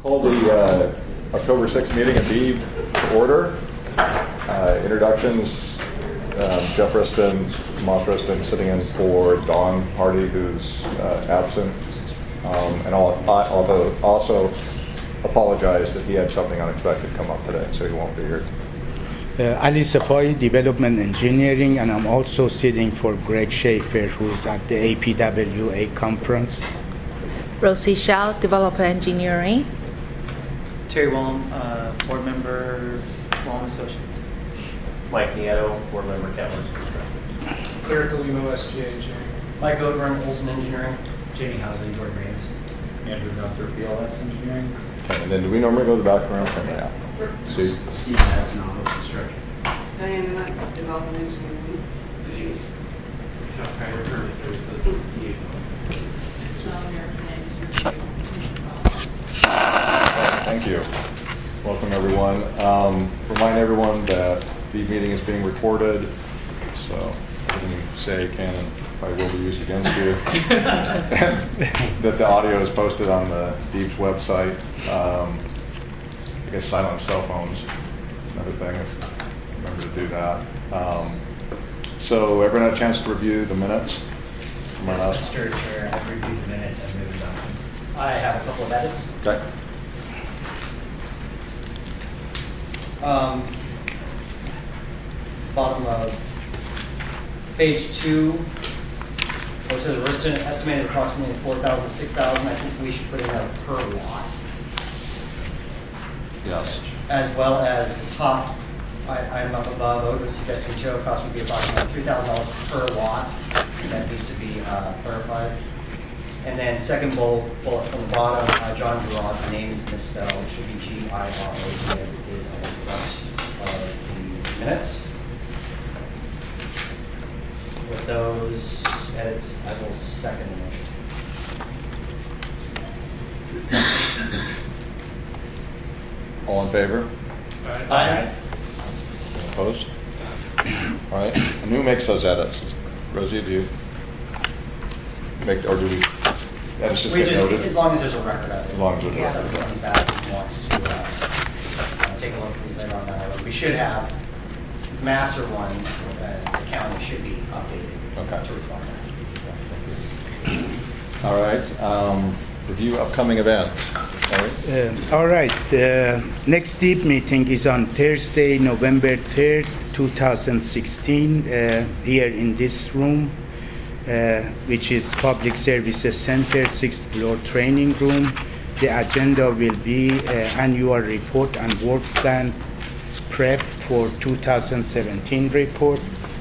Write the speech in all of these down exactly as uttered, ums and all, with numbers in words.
Call the uh, October sixth meeting of B E E to order. Uh, introductions, um, Jeff Riston, Tomas Riston sitting in for Don Hardy, who's uh, absent. Um, and all, although also apologize that he had something unexpected come up today, so he won't be here. Uh, Ali Safai, Development Engineering, and I'm also sitting for Greg Schaefer, who is at the A P W A conference. Rosie Shao, Developer Engineering. Terry Wallum, uh, Board Member, Wallum Associates. Mike Nieto, Board Member, Cameron Construction. Clerical Limo, S G A Engineering. Mike Odrum, Olson Engineering. Jamie Housley, Jordan Reyes. Andrew Gunther, B L S Engineering. Okay, and then do we normally go to the back room? Yeah. Steve? Steve Madison, Auto Construction. Diana Nutt, Development Engineering. Thank you. Welcome, everyone. Um, remind everyone that the meeting is being recorded, so everything you say can and probably will be used against you. That the audio is posted on the Deep's website. Um, I guess silence cell phones, another thing, if you remember to do that. Um, so everyone had a chance to review the minutes from our last. Mister Chair, I've reviewed the minutes and moved on. I have a couple of edits. Okay. Um, bottom of page two, where it says Riston estimated approximately four thousand, six thousand. I think we should put in a per lot. Yes. As well as the top I- item up above, Odom suggested material cost would be approximately three thousand dollars per lot. That needs to be uh, clarified. And then second bullet, bullet from the bottom, uh, John Gerard's name is misspelled. It should be G I R O D as it is on the front of the minutes. With those edits, I will second the motion. All in favor? Aye. Opposed? All right. And who makes those edits? Rosie, do you make, or do we, edits just We get just, noted? as long as there's a record of it. As long as there's a In case record, somebody comes back and wants to uh, uh, take a look at these later on down the road. We should have, the master ones, uh, the county should be updated Okay. to reflect that. All right. Um, review upcoming events. Larry? Uh, all right. Uh, next deep meeting is on Thursday, November third, two thousand sixteen, uh, here in this room, uh, which is Public Services Center, sixth floor training room. The agenda will be uh, annual report and work plan prep for two thousand seventeen report.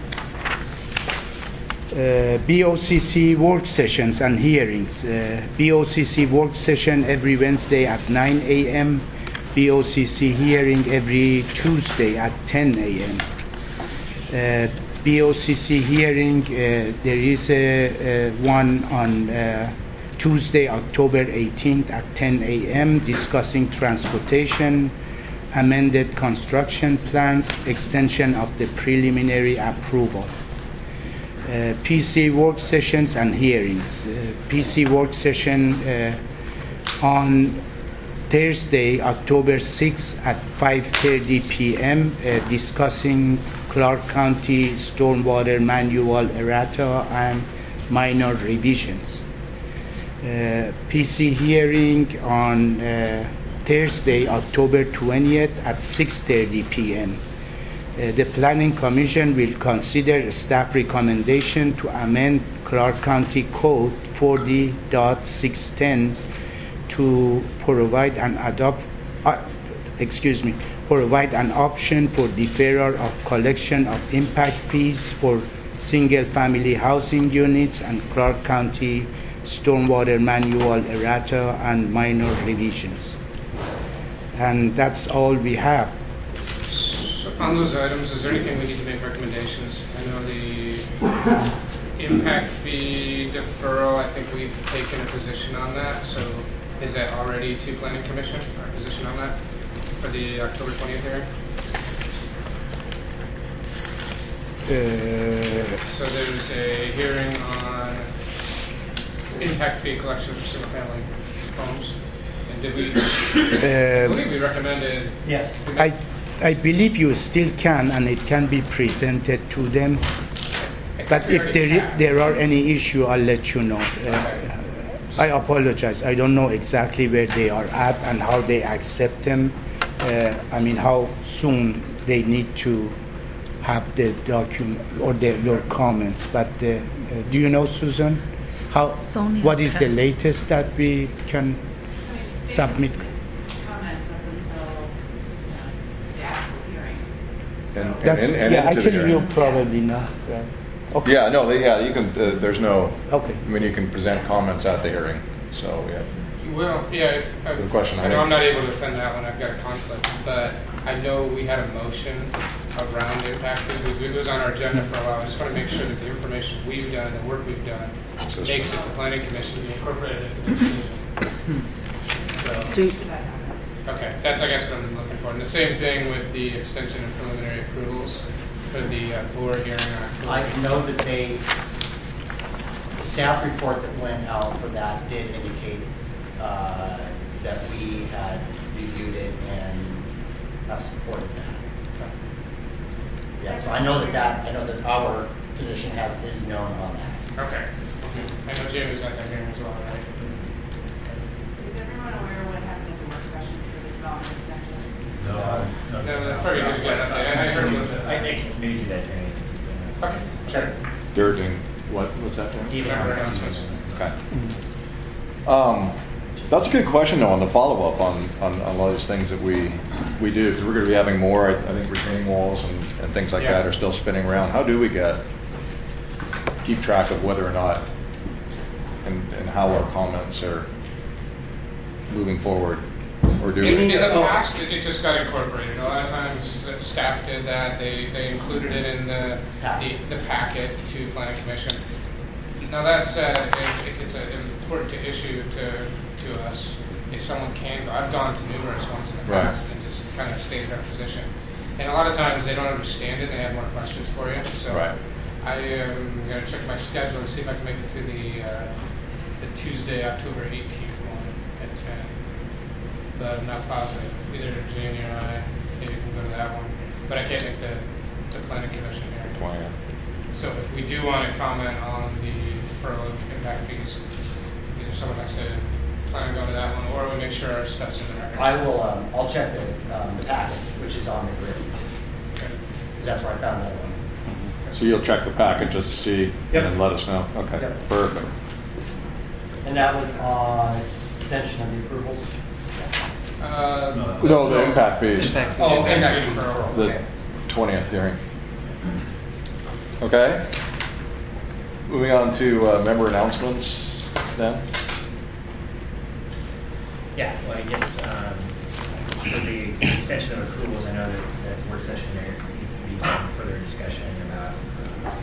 Uh, B O C C work sessions and hearings. Uh, B O C C work session every Wednesday at nine a m B O C C hearing every Tuesday at ten a m Uh, B O C C hearing, uh, there is a, a one on uh, Tuesday, October eighteenth at ten a m discussing transportation, amended construction plans, extension of the preliminary approval. Uh, P C work sessions and hearings. Uh, P C work session uh, on Thursday, October sixth at five thirty p m uh, discussing Clark County Stormwater Manual errata and minor revisions. Uh, P C hearing on uh, Thursday, October twentieth at six thirty p m Uh, the Planning Commission will consider staff recommendation to amend Clark County Code forty point six ten to provide an adopt, uh, excuse me, provide an option for deferral of collection of impact fees for single-family housing units and Clark County Stormwater Manual errata and minor revisions. And that's all we have. On those items, is there anything we need to make recommendations? I know the impact fee deferral, I think we've taken a position on that, so is that already to Planning Commission, our position on that, for the October twentieth hearing? Uh, So there's a hearing on impact fee collection for single-family homes in did we, I believe we recommended. Yes. I, I believe you still can, and it can be presented to them. But if there, there are any issue, I'll let you know. Uh, I apologize. I don't know exactly where they are at and how they accept them. Uh, I mean, how soon they need to have the document or the, your comments. But uh, uh, do you know, Susan, how Sonia what is the can- latest that we can submit? Comments up until, you know, the actual hearing. And- That's, and- and yeah, into the actually, you hearing. probably know. Right? Okay. Yeah, no, they, yeah, you can, uh, there's no, Okay. I mean, you can present comments at the hearing, so, yeah. Well, yeah, if, I, Good question, I I know think- I'm not able to attend that one, I've got a conflict, but I know we had a motion around impact fees. We- It was on our agenda for a while. I just want to make sure that the information we've done, the work we've done, So- makes it to planning commission, be incorporated into the decision. So, Do, okay, that's, I guess, what I'm looking for. And the same thing with the extension of preliminary approvals for the uh, board hearing on October. I know that they, the staff report that went out for that did indicate uh, that we had reviewed it and have supported that. Yeah, so I know that that, I know that our position has, is known on that. Okay. I know Jay was at that hearing as well, right? Is everyone aware of what happened at the work session for the development section? No, No, that's probably good to get an update. I I heard a little bit. I think maybe that training. Okay, sure. They're doing, what, what's that? doing? Even Member announcements. announcements. Okay. Um, that's a good question, though, on the follow-up on, on, on a lot of these things that we, we do, because we're going to be having more, I I think retaining walls and, and things like Yeah. that are still spinning around. How do we get, keep track of whether or not, and, and how our comments are moving forward, or do In, we? in the past, it, it just got incorporated. A lot of times, that staff did that. They they included it in the the, the packet to planning commission. Now that said, if, if it's a, important to issue to to us, if someone can go, I've gone to numerous ones in the Right. past and just kind of stated our position. And a lot of times they don't understand it. They have more questions for you. So Right. I am going to check my schedule and see if I can make it to the uh, the Tuesday, October eighteenth one at ten. But I'm not positive. Either Jamie or I maybe can go to that one. But I can't make the, the planning commission hearing. Plan. So if we do want to comment on the deferral of impact fees, either someone has to plan on going to that one, or we make sure our stuff's in the record. I will, um, I'll check the, um, the packet, which is on the grid, Okay. because that's where I found that one. So you'll check the packet just to see, Yep. and then let us know? Okay, Yep. perfect. And that was on extension of the approvals? Uh, No, the impact fees, Impact Oh, fees. impact Impact deferral, the okay. twentieth hearing. Okay. Moving on to uh, member announcements then. Yeah, well, I guess, um, for the extension of approvals, I know that, that work session there needs to be some further discussion about, uh,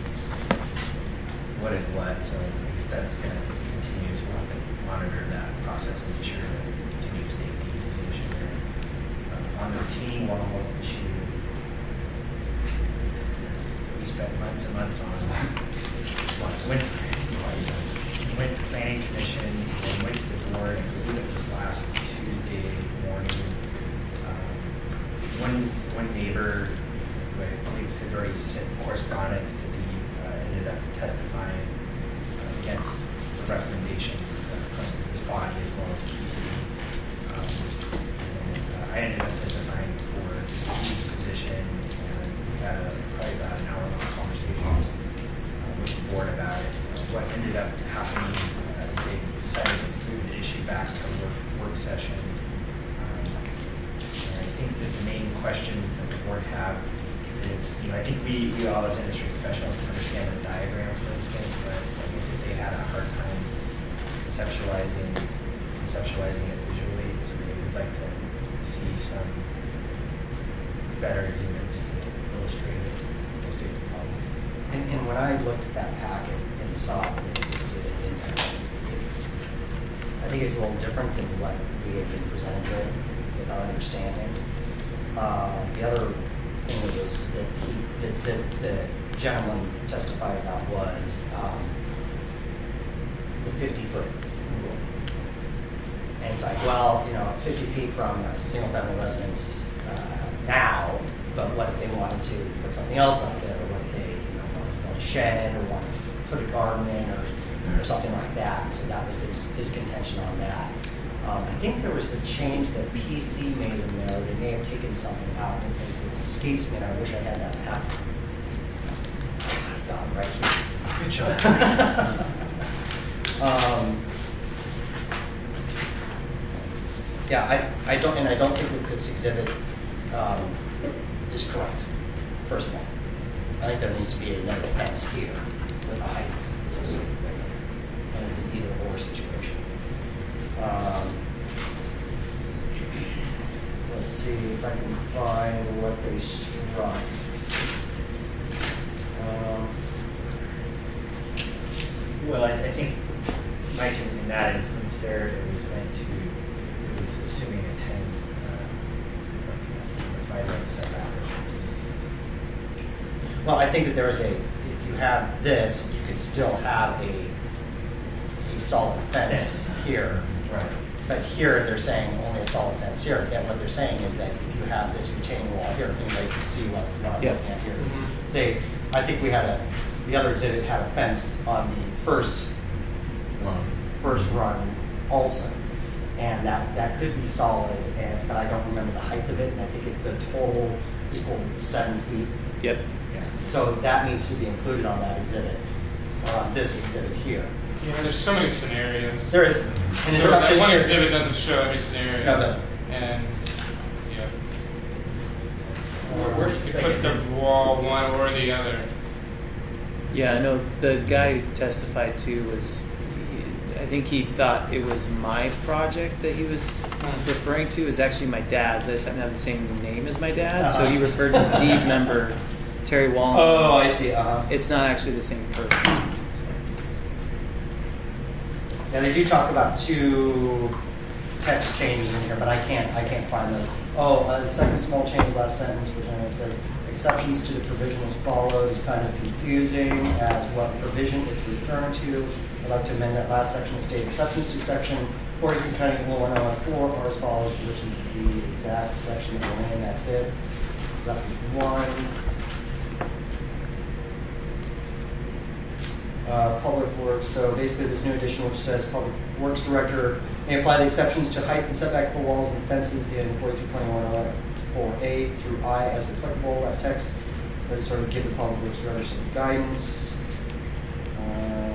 what is what, so I guess that's gonna continue, so we'll have to monitor that process and be sure that we continue to stay in Dee's position there. Uh, On the retaining wall issue, we spent months and months on, once, went, twice, went to planning commission, and went to the board, and we did it this last Tuesday morning. Um, One, one neighbor, who I believe had already sent correspondence to the, uh, ended up testifying uh, against the recommendations uh, from this body as well as P C. Um, and, uh, I ended up testifying for Dee's position, and we had a, probably about an hour-long conversation uh, with the board about it. Uh, What ended up happening, uh, they decided to move the issue back to work, work session. Um, and I think that the main questions that the board have is, you know, I think we, we all as industry professionals understand the diagram, for instance, but I think that they had a hard time conceptualizing, conceptualizing it visually, so they would like to see some better exhibits to illustrate it, illustrate the problem. And, and when I looked at that packet and saw the exhibit impact, I think it's a little different than what we had been presented with, with our understanding. Uh, the other thing that was, that he, that, that the gentleman testified about was, um, the fifty foot rule. And it's like, well, you know, fifty feet from a single-family residence uh, now, but what if they wanted to put something else up there? Or what if they, you know, wanted to build a shed or wanted to put a garden in or, or something like that? So that was his, his contention on that. Um, I think there was a change that P C made in there. They may have taken something out. It, it escapes me, and I wish I had that map. I got it right here. Good job. um, yeah, I, I don't, and I don't think that this exhibit um, is correct. First of all, I think there needs to be another fence here with a height associated with it, and it's an either-or situation. Um, let's see if I can find what they struck. Um, Well, I, I think, Mike, in, in that instance there, it was meant to, it was assuming a ten, uh, like, a five-yard setback or something. well, I think that there is a, if you have this, you could still have a, a solid fence here. Right. But here, they're saying only a solid fence here. Yet what they're saying is that if you have this retaining wall here, if anybody can see what, what I'm Yeah. looking at here. Mhm. Say, I think we had a, the other exhibit had a fence on the first, first run also. And that, that could be solid, and, but I don't remember the height of it, and I think it, the total equaled seven feet. Yep. Yeah. So that needs to be included on that exhibit, or on this exhibit here. Yeah, there's so many scenarios. There is, and it's So up that to one here. exhibit doesn't show every scenario. No, it doesn't. And, yeah. Or where you could put the wall one or the other. Yeah, I know the guy who testified to was, he- I think he thought it was my project that he was referring to. It was actually my dad's. I just happen to have the same name as my dad, so he Uh-huh. referred to the deed member, Terry Wallen. Oh, I see, uh-huh. It's not actually the same person. So. Yeah, they do talk about two text changes in here, but I can't, I can't find those. Oh, uh, the second small change, last sentence, which I know says, exceptions to the provision as followed is kind of confusing as what provision it's referring to. I'd like to amend that last section to state exceptions to section forty-three twenty-one one oh four are as follows, which is the exact section that we're in, that's it. That was one. Uh, Public Works, so basically this new addition which says Public Works Director may apply the exceptions to height and setback for walls and fences in forty-three twenty-one oh four A through I as applicable. That text would sort of give the Public Works Director some guidance. Uh,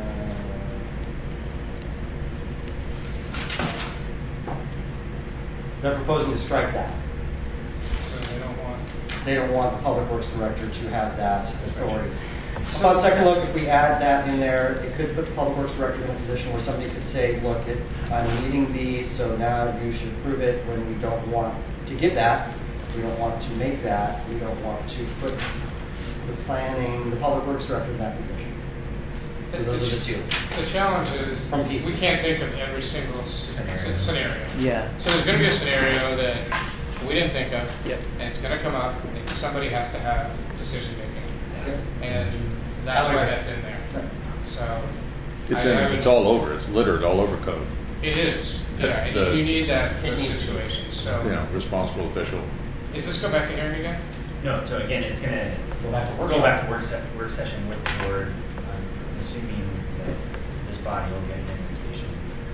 they're proposing to strike that. So they don't want. They don't want the Public Works Director to have that authority. Upon second look, if we add that in there, it could put the Public Works Director in a position where somebody could say, look, it, I'm meeting these, so now you should approve it, when we don't want to give that. We don't want to make that. We don't want to put the planning, the Public Works Director in that position. So those are the two. The challenge is, From P C. we can't think of every single s- Scenario. scenario. Yeah. So there's going to be a scenario that we didn't think of, Yep. and it's going to come up, and somebody has to have decision making, Yep. and that's I why like that's in there. Right. So It's I- in, I would- it's all over, it's littered all over code. It is. The- Yeah, and the- you need that for It those needs to. situations. You So know, responsible official. is this go back to hearing again? No, so again, it's gonna Go back to go workshop. back to work, se- work session with the board, um, assuming that this body will get an invitation.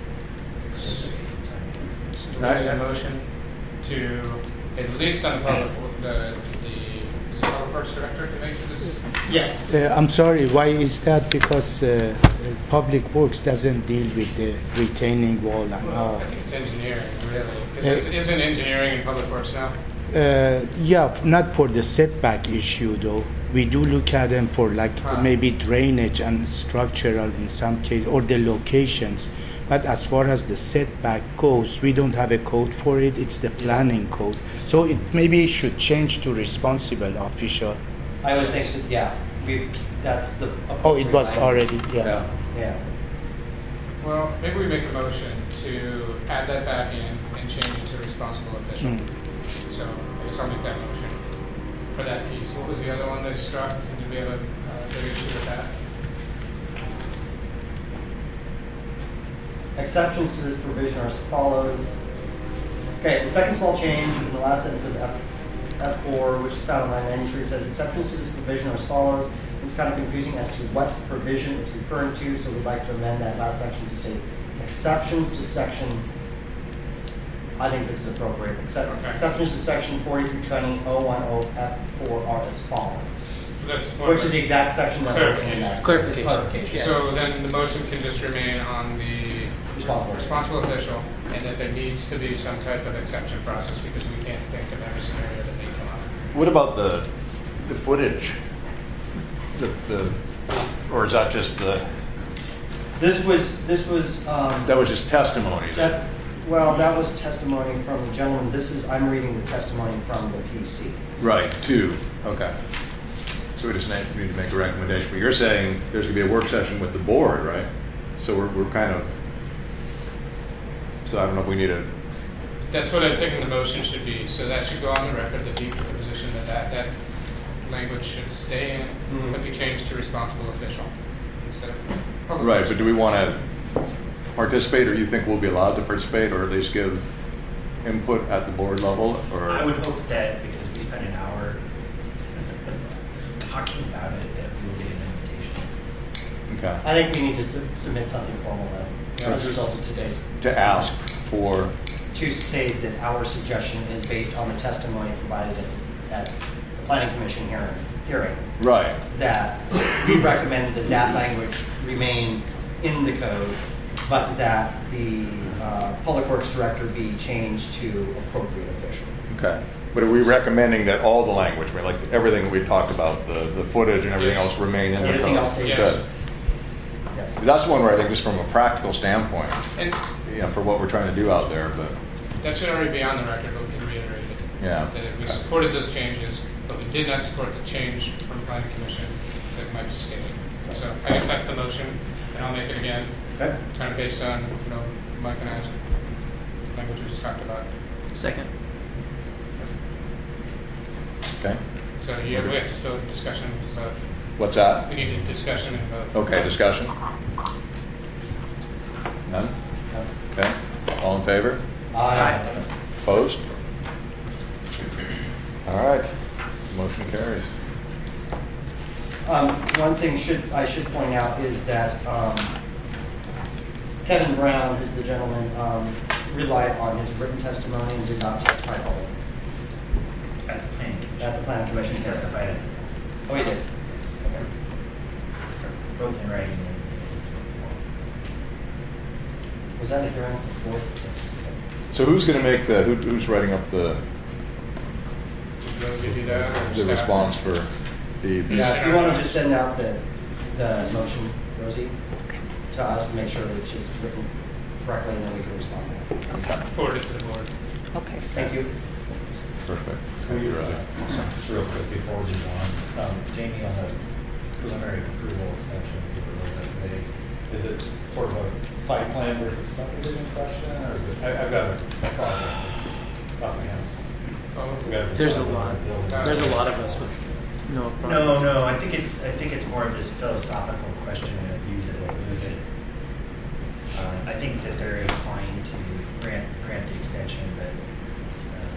So do we I- need I- a motion to, at least on the public, the, the, is it Public Works Director to make this? Yes. Uh, I'm sorry, why is that? Because uh, Public Works doesn't deal with the retaining wall and Well, all. I think it's engineering, really. Because Uh, isn't engineering and Public Works now? Uh, yeah, not for the setback issue though. We do look at them for like Huh. maybe drainage and structural in some case, or the locations. But as far as the setback goes, we don't have a code for it. It's the planning code. So it maybe it should change to responsible official. I would think that, yeah, we, that's the. Oh, it was appropriate already, yeah. Yeah. Yeah. Well, maybe we make a motion to add that back in and change it to responsible official. Mm. So I guess I'll make that motion for that piece. What was the other one they struck? And did we have a uh, big issue with that? Exceptions to this provision are as follows. Okay, the second small change in the last sentence of F, F four, which is found on line ninety-three, says exceptions to this provision are as follows. It's kind of confusing as to what provision it's referring to, so we'd like to amend that last section to say exceptions to section, I think this is appropriate, Excep- Okay. exceptions to section forty-three twenty oh one oh F four are as follows. So that's one Which of is the exact section that we're looking at. Clarification. Clarification. So then the motion can just remain on the Responsible. responsible official, and that there needs to be some type of exception process because we can't think of every scenario that may come up. What about the, the footage? The, the, or is that just the, This was, this was, um, that was just testimony? that, well, that was testimony from the gentleman. This is, I'm reading the testimony from the P C. Right, two, okay. So we just need need to make a recommendation, but you're saying there's gonna be a work session with the board, right? So we're, we're kind of, so I don't know if we need a, That's what I'm thinking the motion should be. So that should go on the record, the deep position that that, that language should stay in, Mhm. but be changed to responsible official instead of public. right, but do we wanna participate, or you think we'll be allowed to participate, or at least give input at the board level, or? I would hope that because we spent an hour talking about it, that we will get an invitation. Okay. I think we need to su- submit something formal then, as a result of today's. To ask for, To say that our suggestion is based on the testimony provided at the planning commission hearing, hearing, right, that we recommend that that language remain in the code, but that the uh, public works director be changed to appropriate official. okay. But are we recommending that all the language, I mean, like everything we talked about, the, the footage and everything Yes. else remain in the code? Everything else stays. Good. Yes. That's one where I think just from a practical standpoint, And you know, for what we're trying to do out there, but, that should already be on the record, but we can reiterate it. yeah. That we supported those changes, but we did not support the change from planning commission that Mike just stated. So I guess that's the motion, and I'll make it again, Okay. kind of based on, you know, Mike and I's language we just talked about. Second. Okay, So yeah, we have to still discussion, so what's that? we need a discussion and vote. Okay, discussion? None? Okay, all in favor? Aye. Opposed? All right, motion carries. Um, one thing should, I should point out is that, um, Kevin Brown, who's the gentleman, um, relied on his written testimony and did not testify fully At the planning commission. at the planning commission. He testified, at- Oh, he did? Okay. both in writing and. Was that a hearing before? So who's gonna make the, who, who's writing up the, Should Rosie do that or the staff? response for the? Yeah, if you want to just send out the, the motion, Rosie, to us and make sure that it's just written correctly, and then we can respond back. Okay, Forward it to the board. Okay. Thank you. perfect. Thank you, Rosie. Just real quick before we move on, um, Jamie, on the preliminary approval extensions, if we're looking at vague, is it sort of a site plan versus subdivision question, or is it, I, I've got a project that's up against. Both. we gotta There's a decide lot. on the building. There's a lot of us with no problem. No, no, I think it's, I think it's more of this philosophical question of use it or lose it. Uh, I think that they're inclined to grant, grant the extension, but, uh,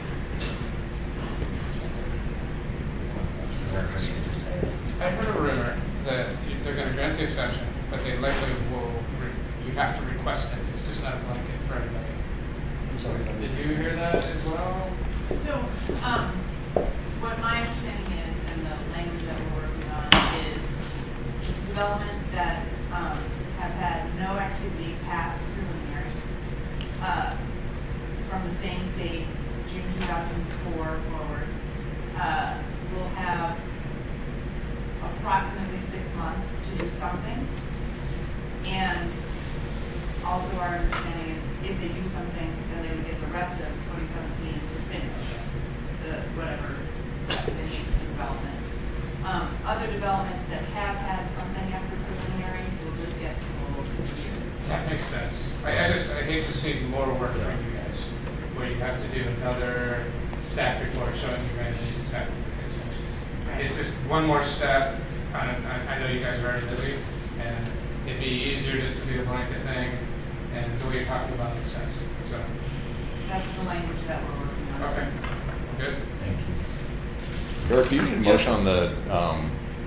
we're going to decide. I heard a rumor that you- they're going to grant the exception, but they likely will, re- you have to request it. It's just not a blanket for everybody. I'm sorry. Did you hear that as well? So, um, what my understanding is, and the language that we're working on, is developments that, um, have had no activity past preliminary, uh, from the same date, June two thousand four forward, uh, will have approximately six months to do something. And also our understanding is if they do something, then they would get the rest of twenty seventeen to finish the, whatever stuff they need for development. Um, other developments that have had something after preliminary will just get the full year. That makes sense. I, I just, I hate to see more work for you guys, where you have to do another staff report showing you ran these exceptions. Right. It's just one more step. I, I, I know you guys are already busy, and it'd be easier just to do a blanket thing, and the way you're talking about makes sense, so. That's the language that we're working on. Okay, good. Thank you. Eric, do you need a motion on the, um,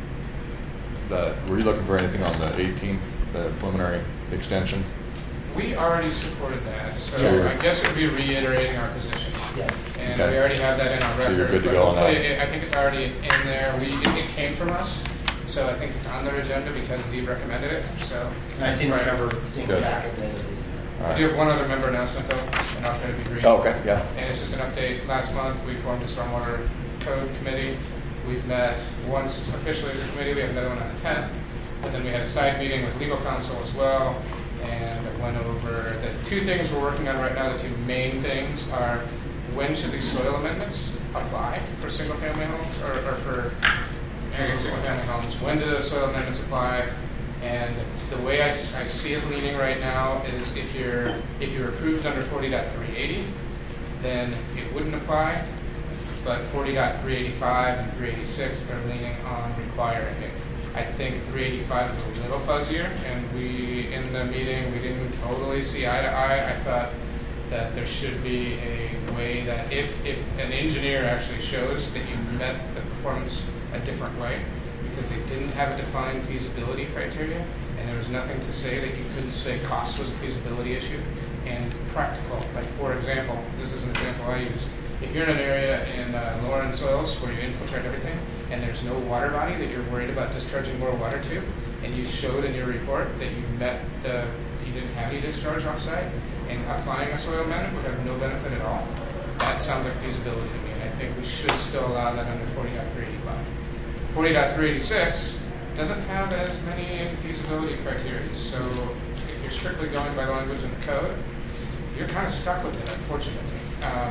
the, were you looking for anything on the eighteenth, the preliminary extension? We already supported that, so Yes. I guess it'd be reiterating our position. Yes. And Okay. we already have that in our So record. you're good to but go on that? hopefully it- I think it's already in there. We, it it came from us, so I think it's on their agenda because Dee recommended it, so. And I seem to Right. remember seeing the Good. packet that it is in there. All I do right. have one other member announcement though, and I'll try to be brief. Oh, okay, yeah. And it's just an update. Last month, we formed a stormwater code committee. We've met once officially as a committee. We have another one on the tenth. But then we had a side meeting with legal counsel as well, and went over the two things we're working on right now. The two main things are when should these soil amendments apply for single-family homes, or, or for, I guess, single-family homes? When do the soil amendments apply? And the way I, s- I see it leaning right now is if you're if you're approved under forty point three eighty, then it wouldn't apply. But forty point three eighty-five and three eighty-six, they're leaning on requiring it. I think three eighty-five is a little fuzzier, and we, in the meeting, we didn't totally see eye to eye. I thought that there should be a way that if, if an engineer actually shows that you met the performance a different way, because they didn't have a defined feasibility criteria, and there was nothing to say that you couldn't say cost was a feasibility issue, and practical. Like, for example, this is an example I used. If you're in an area in uh, lower end soils where you infiltrate everything, and there's no water body that you're worried about discharging more water to, and you showed in your report that you met the, you didn't have any discharge offsite, and applying a soil amendment would have no benefit at all, that sounds like feasibility to me, and I think we should still allow that under forty point three eighty-five. forty point three eighty-six doesn't have as many feasibility criteria, so if you're strictly going by language in the code, you're kind of stuck with it, unfortunately. Um,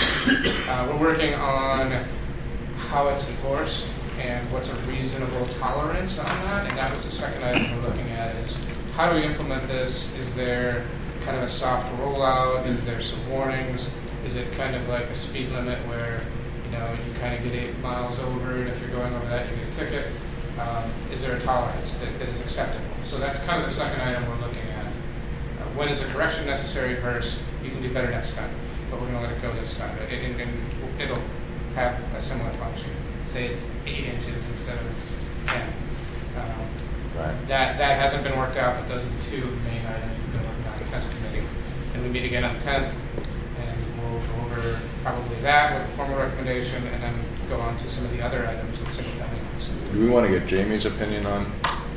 uh, we're working on how it's enforced and what's a reasonable tolerance on that, and that was the second item we're looking at is how do we implement this? Is there kind of a soft rollout? Is there some warnings? Is it kind of like a speed limit where you know you kind of get eight miles over, and if you're going over that, you get a ticket? Um, is there a tolerance that, that is acceptable? So that's kind of the second item we're looking at. Uh, when is a correction necessary versus you can do better next time, but we're going to let it go this time. It, it, it, it'll have a similar function. Say it's eight inches instead of ten. Um, Right. That that hasn't been worked out, but those are the two main items we've been working on as a committee. And we meet again on the tenth, and we'll go over probably that with a formal recommendation, and then go on to some of the other items with single family homes. Do we want to get Jamie's opinion on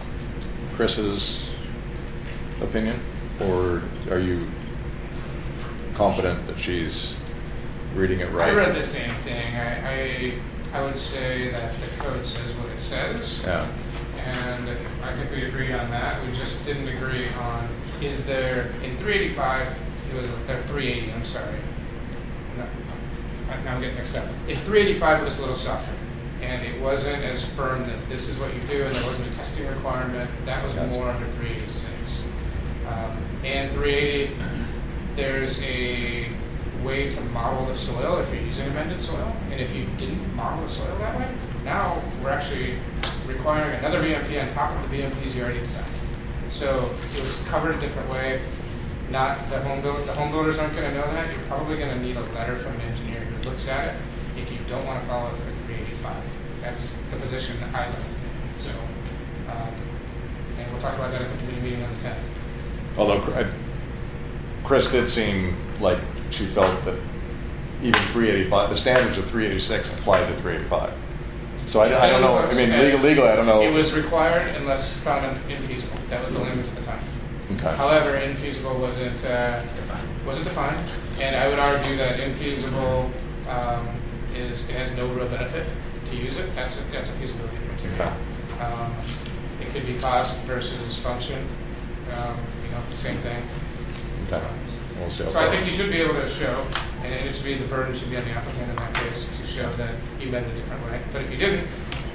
Chris's opinion, or are you confident that she's reading it right? I read the same thing. I, I I would say that the code says what it says. Yeah. And I think we agreed on that. We just didn't agree on, is there, in three eighty-five, it was, uh, three eighty, I'm sorry. No, I- now I'm getting mixed up. In three eighty-five, it was a little softer. And it wasn't as firm that this is what you do, and there wasn't a testing requirement. That was Yes. more under three eighty-six. Um, and three eighty, there's a way to model the soil if you're using amended soil. And if you didn't model the soil that way, now we're actually requiring another B M P on top of the B M Ps you already designed. So it was covered a different way. Not the home build, the home builders aren't going to know that. You're probably going to need a letter from an engineer who looks at it if you don't want to follow it for three eighty-five. That's the position that I like to take. So, um, and we'll talk about that at the committee meeting on the tenth. Although I- Chris did seem like she felt that even three eighty-five, the standards of three eighty-six applied to three eighty-five. So I, I don't know, I mean, legal, legally, I don't know. It was required unless found infeasible. That was the language at the time. Okay. However, infeasible wasn't uh, wasn't defined, and I would argue that infeasible um, is it has no real benefit to use it. That's a, that's a feasibility criteria. Um, it could be cost versus function. Um, you know, same thing. Okay. We'll see how So I far. think you should be able to show, and it should be the burden should be on the applicant in that case to show that you meant a different way. But if you didn't,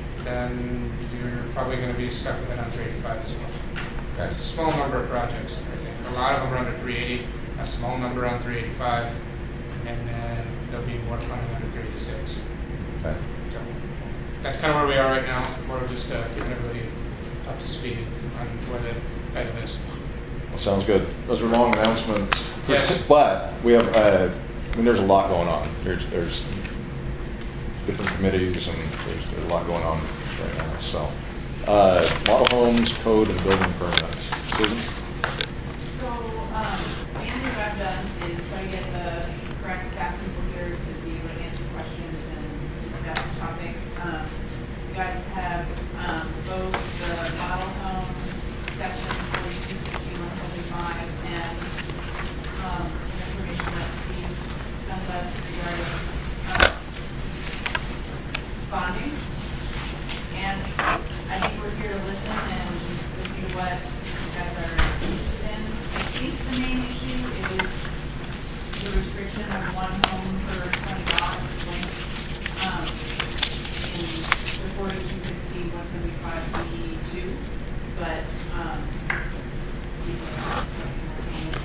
then you're probably going to be stuck with it on three eighty-five as well. Okay. It's a small number of projects. I think a lot of them are under three eighty, a small number on three eighty-five, and then there'll be more coming under three eighty-six. Okay. So that's kind of where we are right now. We're just uh, keeping everybody up to speed on where the item is. Well, sounds good. Those are long announcements. Yes. But we have, uh, I mean, there's a lot going on. There's, there's different committees and there's, there's a lot going on right now. So, uh, model homes, code, and building permits. Susan? So, um, mainly what I've done is try to get the correct staff people here to be able to answer questions and discuss the topic. Um, you guys have, um, both the model home section forty-two sixty, one seventy-five, and, um, some information that Steve sent us regarding, um, bonding. And I think we're here to listen and listen to what you guys are interested in. I think the main issue is the restriction of one home per twenty lots, like, um, in the forty-two sixty, one seventy-five B two, but, um, Steve, uh, have some more comments.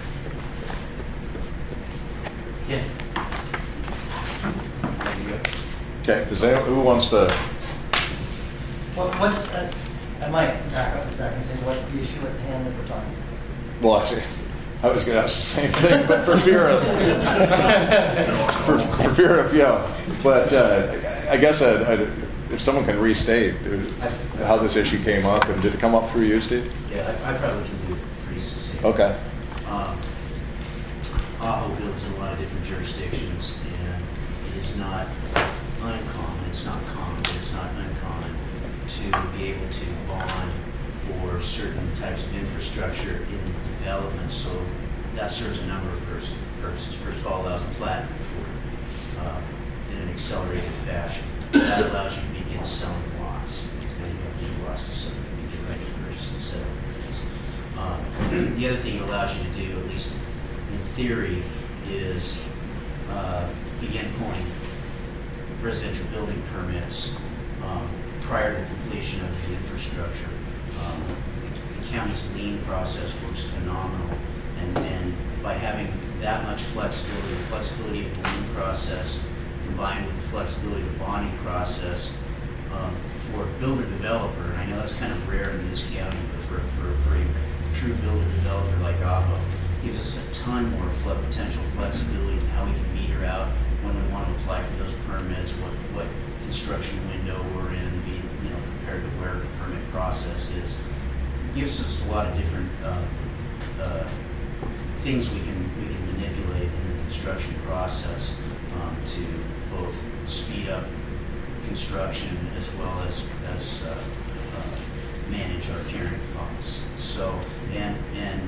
Okay, does anyone, who wants to, What, what's, uh, I might back up a second and say, what's the issue at hand that we're talking about? well, I see. I was going to ask the same thing, but for fear of, for, for fear of, yeah. But uh, I guess uh, I, if someone can restate uh, how this issue came up, and did it come up through you, Steve? Yeah, I, I probably can do it pretty succinct. Okay. Um, Aho builds in a lot of different jurisdictions, and it is not uncommon, it's not common, but it's not uncommon to be able to bond for certain types of infrastructure in development. So that serves a number of pers- purposes. First of all, allows the plat for uh, in an accelerated fashion. That allows you to begin selling lots. Now you have new lots to sell. You can get ready to purchase and sell things. Um, the other thing it allows you to do, at least in theory, is uh, begin pulling residential building permits um, prior to the completion of the infrastructure. Um, the county's lien process works phenomenal, and, and by having that much flexibility, the flexibility of the lien process combined with the flexibility of the bonding process um, for a builder-developer, and I know that's kind of rare in this county, but for, for, for a true builder-developer like Aho, gives us a ton more fle- potential flexibility in how we can meter out when we want to apply for those permits, what, what construction window we're in, be, you know, compared to where the permit process is. It gives us a lot of different uh, uh, things we can we can manipulate in the construction process um, to both speed up construction as well as as uh, uh, manage our carrying costs. So and and.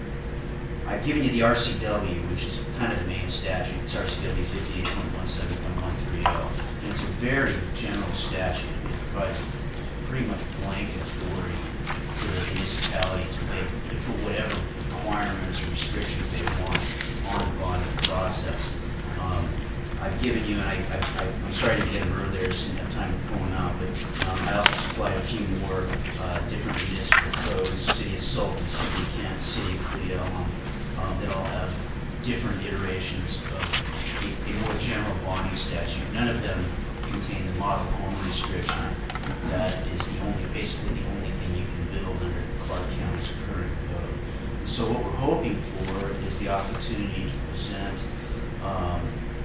I've given you the R C W, which is kind of the main statute. It's R C W fifty-eight point one seven point one three zero. And it's a very general statute. It provides pretty much blanket authority for the municipality to make, to put whatever requirements or restrictions they want on the bonding process. Um, I've given you, and I, I, I'm sorry to get them earlier, so I didn't have time to pull them out, but um, I also supplied a few more uh, different municipal codes, City of Sultan, City of Kent, City of Cleo. Um, Um, that all have different iterations of a, a more general bonding statute. None of them contain the model home restriction that is the only, basically the only thing you can build under Clark County's current code. And so what we're hoping for is the opportunity to present um,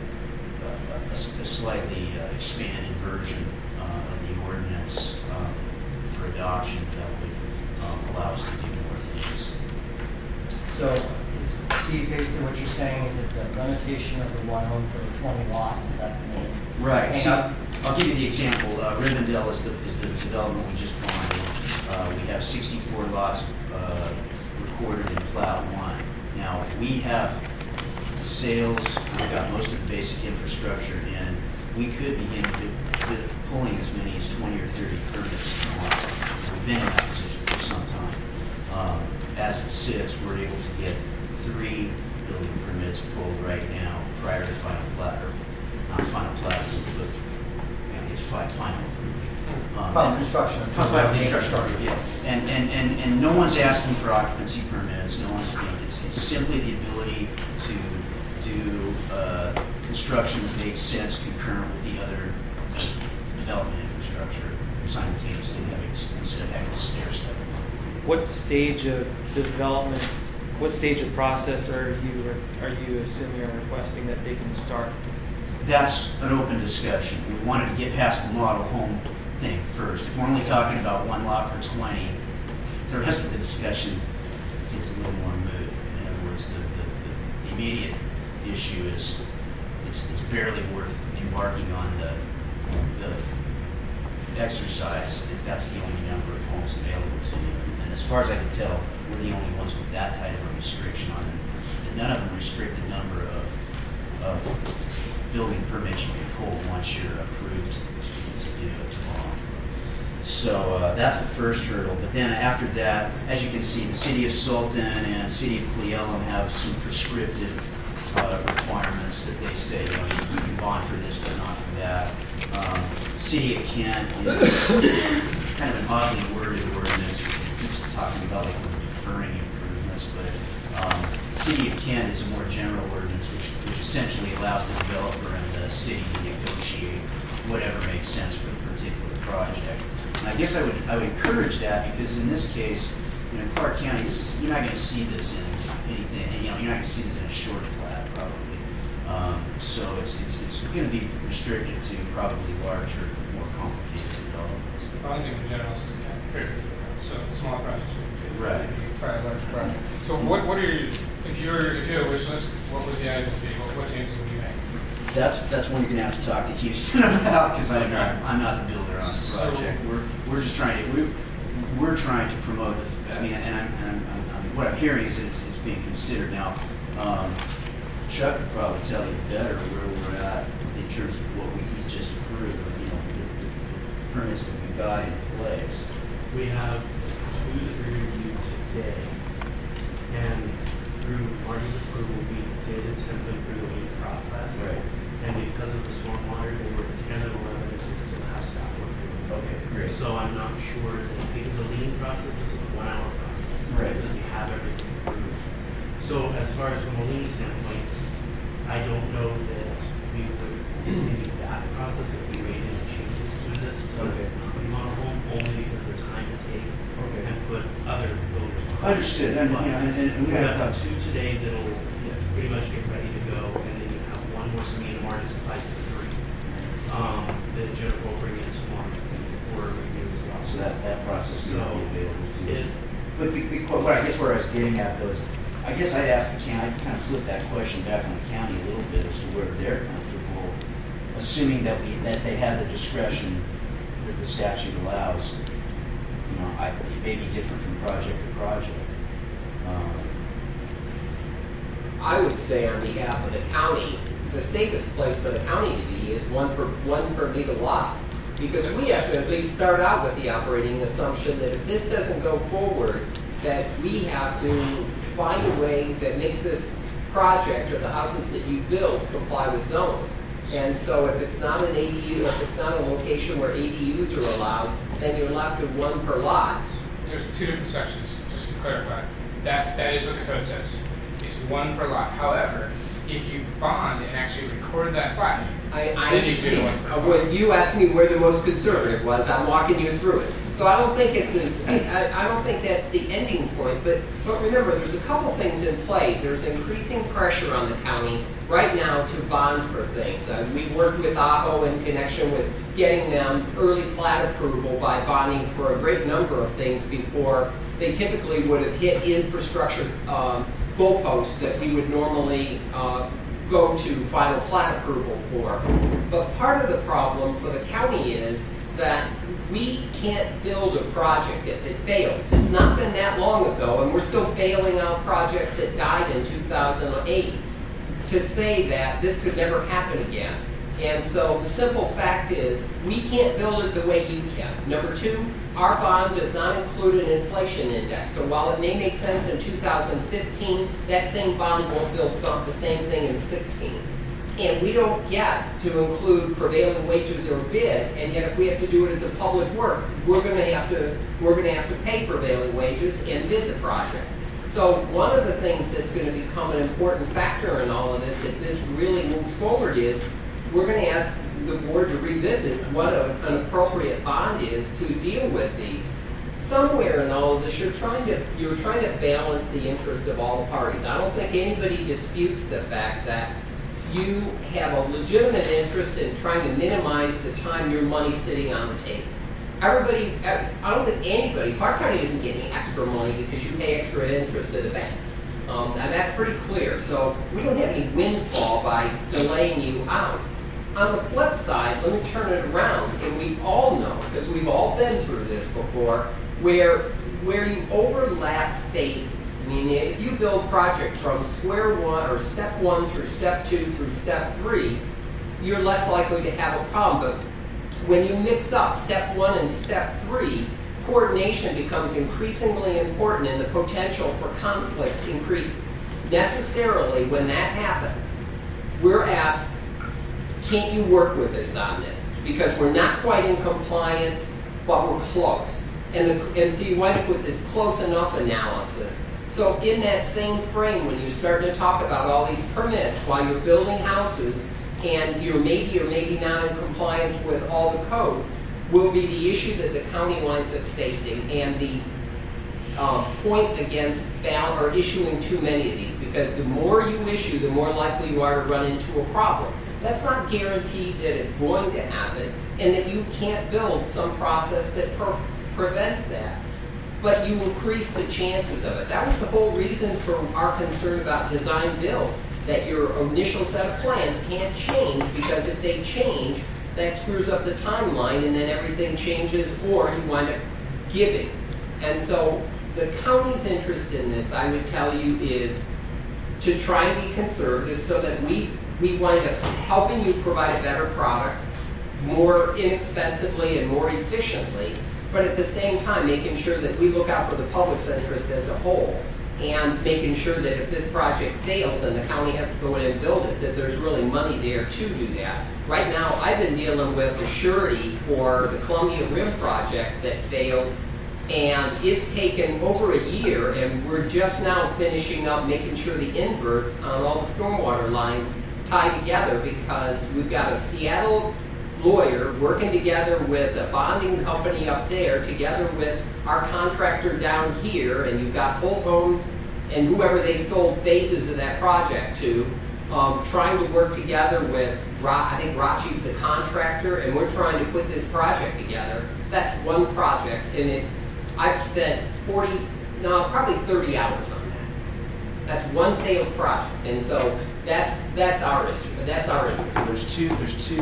a, a, a slightly uh, expanded version uh, of the ordinance um, for adoption that would um, allow us to do more things. So, is, Steve, basically what you're saying is that the limitation of the one home per twenty lots, is that the main? Right. hang So up? I'll give you the example. Uh, Rivendell is the is the development we just bonded. Uh, we have sixty-four lots uh, recorded in Plat One. Now we have sales. We've got most of the basic infrastructure in. We could begin to, to pulling as many as twenty or thirty permits per month. We've been in that position for some time. Um, as it sits, we're able to get three building permits pulled right now prior to final plat, or not final plat, but yeah, it's fi- final approval. Um, Final and- construction. Final construction, yeah. And, and, and, and no one's asking for occupancy permits, no one's, it's, it's simply the ability to do uh, construction that makes sense concurrent with the other development infrastructure simultaneously, having, instead of having to stair step. What stage of development what stage of process are you are you assuming or requesting that they can start? That's an open discussion. We wanted to get past the model home thing first. If we're only talking about one lot per twenty, the rest of the discussion gets a little more moot. In other words, the, the, the, the immediate issue is it's, it's barely worth embarking on the, the exercise if that's the only number of homes available to you. And as far as I can tell, we're the only ones with that type of restriction on it. None of them restrict the number of, of building permits you can pull once you're approved to, to do it tomorrow. So uh, that's the first hurdle. But then after that, as you can see, the City of Sultan and City of Cle Elum have some prescriptive uh, requirements that they say, you know, you, you can bond for this but not for that. Um, City of Kent is kind of an oddly worded ordinance. It keeps talking about like deferring improvements, but um, City of Kent is a more general ordinance which, which essentially allows the developer and the city to negotiate whatever makes sense for the particular project. And I guess I would I would encourage that because in this case, you know, Clark County, this is, you're not going to see this in anything. You know, you're not going to see this in a short plat probably. Um, so it's it's, it's going to be restricted to probably larger, more complicated developments. Bonding in general is fairly difficult. So small projects would be Right. probably a large project. So what what are your if you're if you had a wish list, what would the items be? What, what changes would you make? That's that's one you're gonna have to talk to Houston about because I'm not I'm not the builder on the project. We're we're just trying to we we're trying to promote the. I mean, and I'm, and I'm, I'm, I'm what I'm hearing is that it's, it's being considered now. Um, Chuck could probably tell you better where we're at in terms of what we he's just approved. You know, the, the, the permits that we got in place. We have two to three reviewed today, and through Marty's approval, we did attempt them through the lead process. Right. And because of the stormwater, they were ten and eleven, and they still have staff working. Okay, great. So I'm not sure that because the lean process is a one-hour process. Right. Because we have everything approved. So as far as from a lean standpoint, I don't know that we would continue that process if we made any changes to this to Okay. the model home, only because the time it takes Okay. and put other builders on. Understood. And, you know, and, and We we have have two today that'll pretty much get ready to go, and then you have one more for me tomorrow to suffice the three. Um, that Jennifer will bring in tomorrow for review as well. so that that process So, will be available to us. it- But the, the, what I guess where I was getting at though is, I guess I'd ask the county, I'd kind of flip that question back on the county a little bit as to where they're comfortable, assuming that we, that they have the discretion that the statute allows. You know, I, it may be different from project to project. Um, I would say on behalf of the county, the safest place for the county to be is one per, one per legal lot. Because we have to at least start out with the operating assumption that if this doesn't go forward, that we have to find a way that makes this project or the houses that you build comply with zoning. And so if it's not an A D U, if it's not a location where A D Us are allowed, then you're left with one per lot. There's two different sections, just to clarify. That's, that is what the code says. It's one per lot. However, if you bond and actually record that plat, I, I then you do the one understand. per Uh, lot. When you asked me where the most conservative was, I'm walking you through it. So I don't think it's as, I, I- I don't think that's the ending point, but, but remember, there's a couple things in play. There's increasing pressure on the county right now to bond for things. Uh, we worked with Aho in connection with getting them early plat approval by bonding for a great number of things before they typically would have hit infrastructure um, goalposts that we would normally uh, go to final plat approval for. But part of the problem for the county is that we can't build a project if it fails. It's not been that long ago, and we're still bailing out projects that died in two thousand eight to say that this could never happen again. And so the simple fact is, we can't build it the way you can. Number two, our bond does not include an inflation index. So while it may make sense in two thousand fifteen, that same bond won't build some, the same thing in sixteen. And we don't get to include prevailing wages or bid, and yet if we have to do it as a public work, we're gonna have to, we're gonna have to pay prevailing wages and bid the project. So one of the things that's gonna become an important factor in all of this, if this really moves forward, is we're going to ask the board to revisit what a, an appropriate bond is to deal with these. somewhere in all of this, you're trying to you're trying to balance the interests of all the parties. I don't think anybody disputes the fact that you have a legitimate interest in trying to minimize the time your money's sitting on the table. Everybody, I don't think anybody, Park County isn't getting extra money because you pay extra interest to the bank. Um, and that's pretty clear. So we don't have any windfall by delaying you out. On the flip side, let me turn it around, and we all know, because we've all been through this before, where, where you overlap phases. I mean, if you build project from square one, or step one through step two through step three, you're less likely to have a problem. But when you mix up step one and step three, coordination becomes increasingly important and the potential for conflicts increases. Necessarily, when that happens, we're asked, can't you work with us on this? Because we're not quite in compliance, but we're close. And, the, and so you wind up with this close enough analysis. So in that same frame, when you start to talk about all these permits while you're building houses, and you're maybe or maybe not in compliance with all the codes, will be the issue that the county winds up facing, and the uh, point against val or issuing too many of these, because the more you issue, the more likely you are to run into a problem. That's not guaranteed that it's going to happen, and that you can't build some process that pre prevents that. But you increase the chances of it. That was the whole reason for our concern about design build, that your initial set of plans can't change, because if they change, that screws up the timeline, and then everything changes, or you wind up giving. And so the county's interest in this, I would tell you, is to try and be conservative so that we, we wind up helping you provide a better product more inexpensively and more efficiently, but at the same time making sure that we look out for the public's interest as a whole, and making sure that if this project fails and the county has to go in and build it, that there's really money there to do that. Right now, I've been dealing with the surety for the Columbia Rim project that failed, and it's taken over a year, and we're just now finishing up making sure the inverts on all the stormwater lines tie together, because we've got a Seattle lawyer working together with a bonding company up there, together with our contractor down here, and you've got Holt Homes and whoever they sold phases of that project to, um, trying to work together with, I think Rachi's the contractor, and we're trying to put this project together. That's one project, and it's, I've spent forty, no, probably thirty hours on that. That's one failed project, and so that's, that's our issue, but that's our interest. There's two, there's two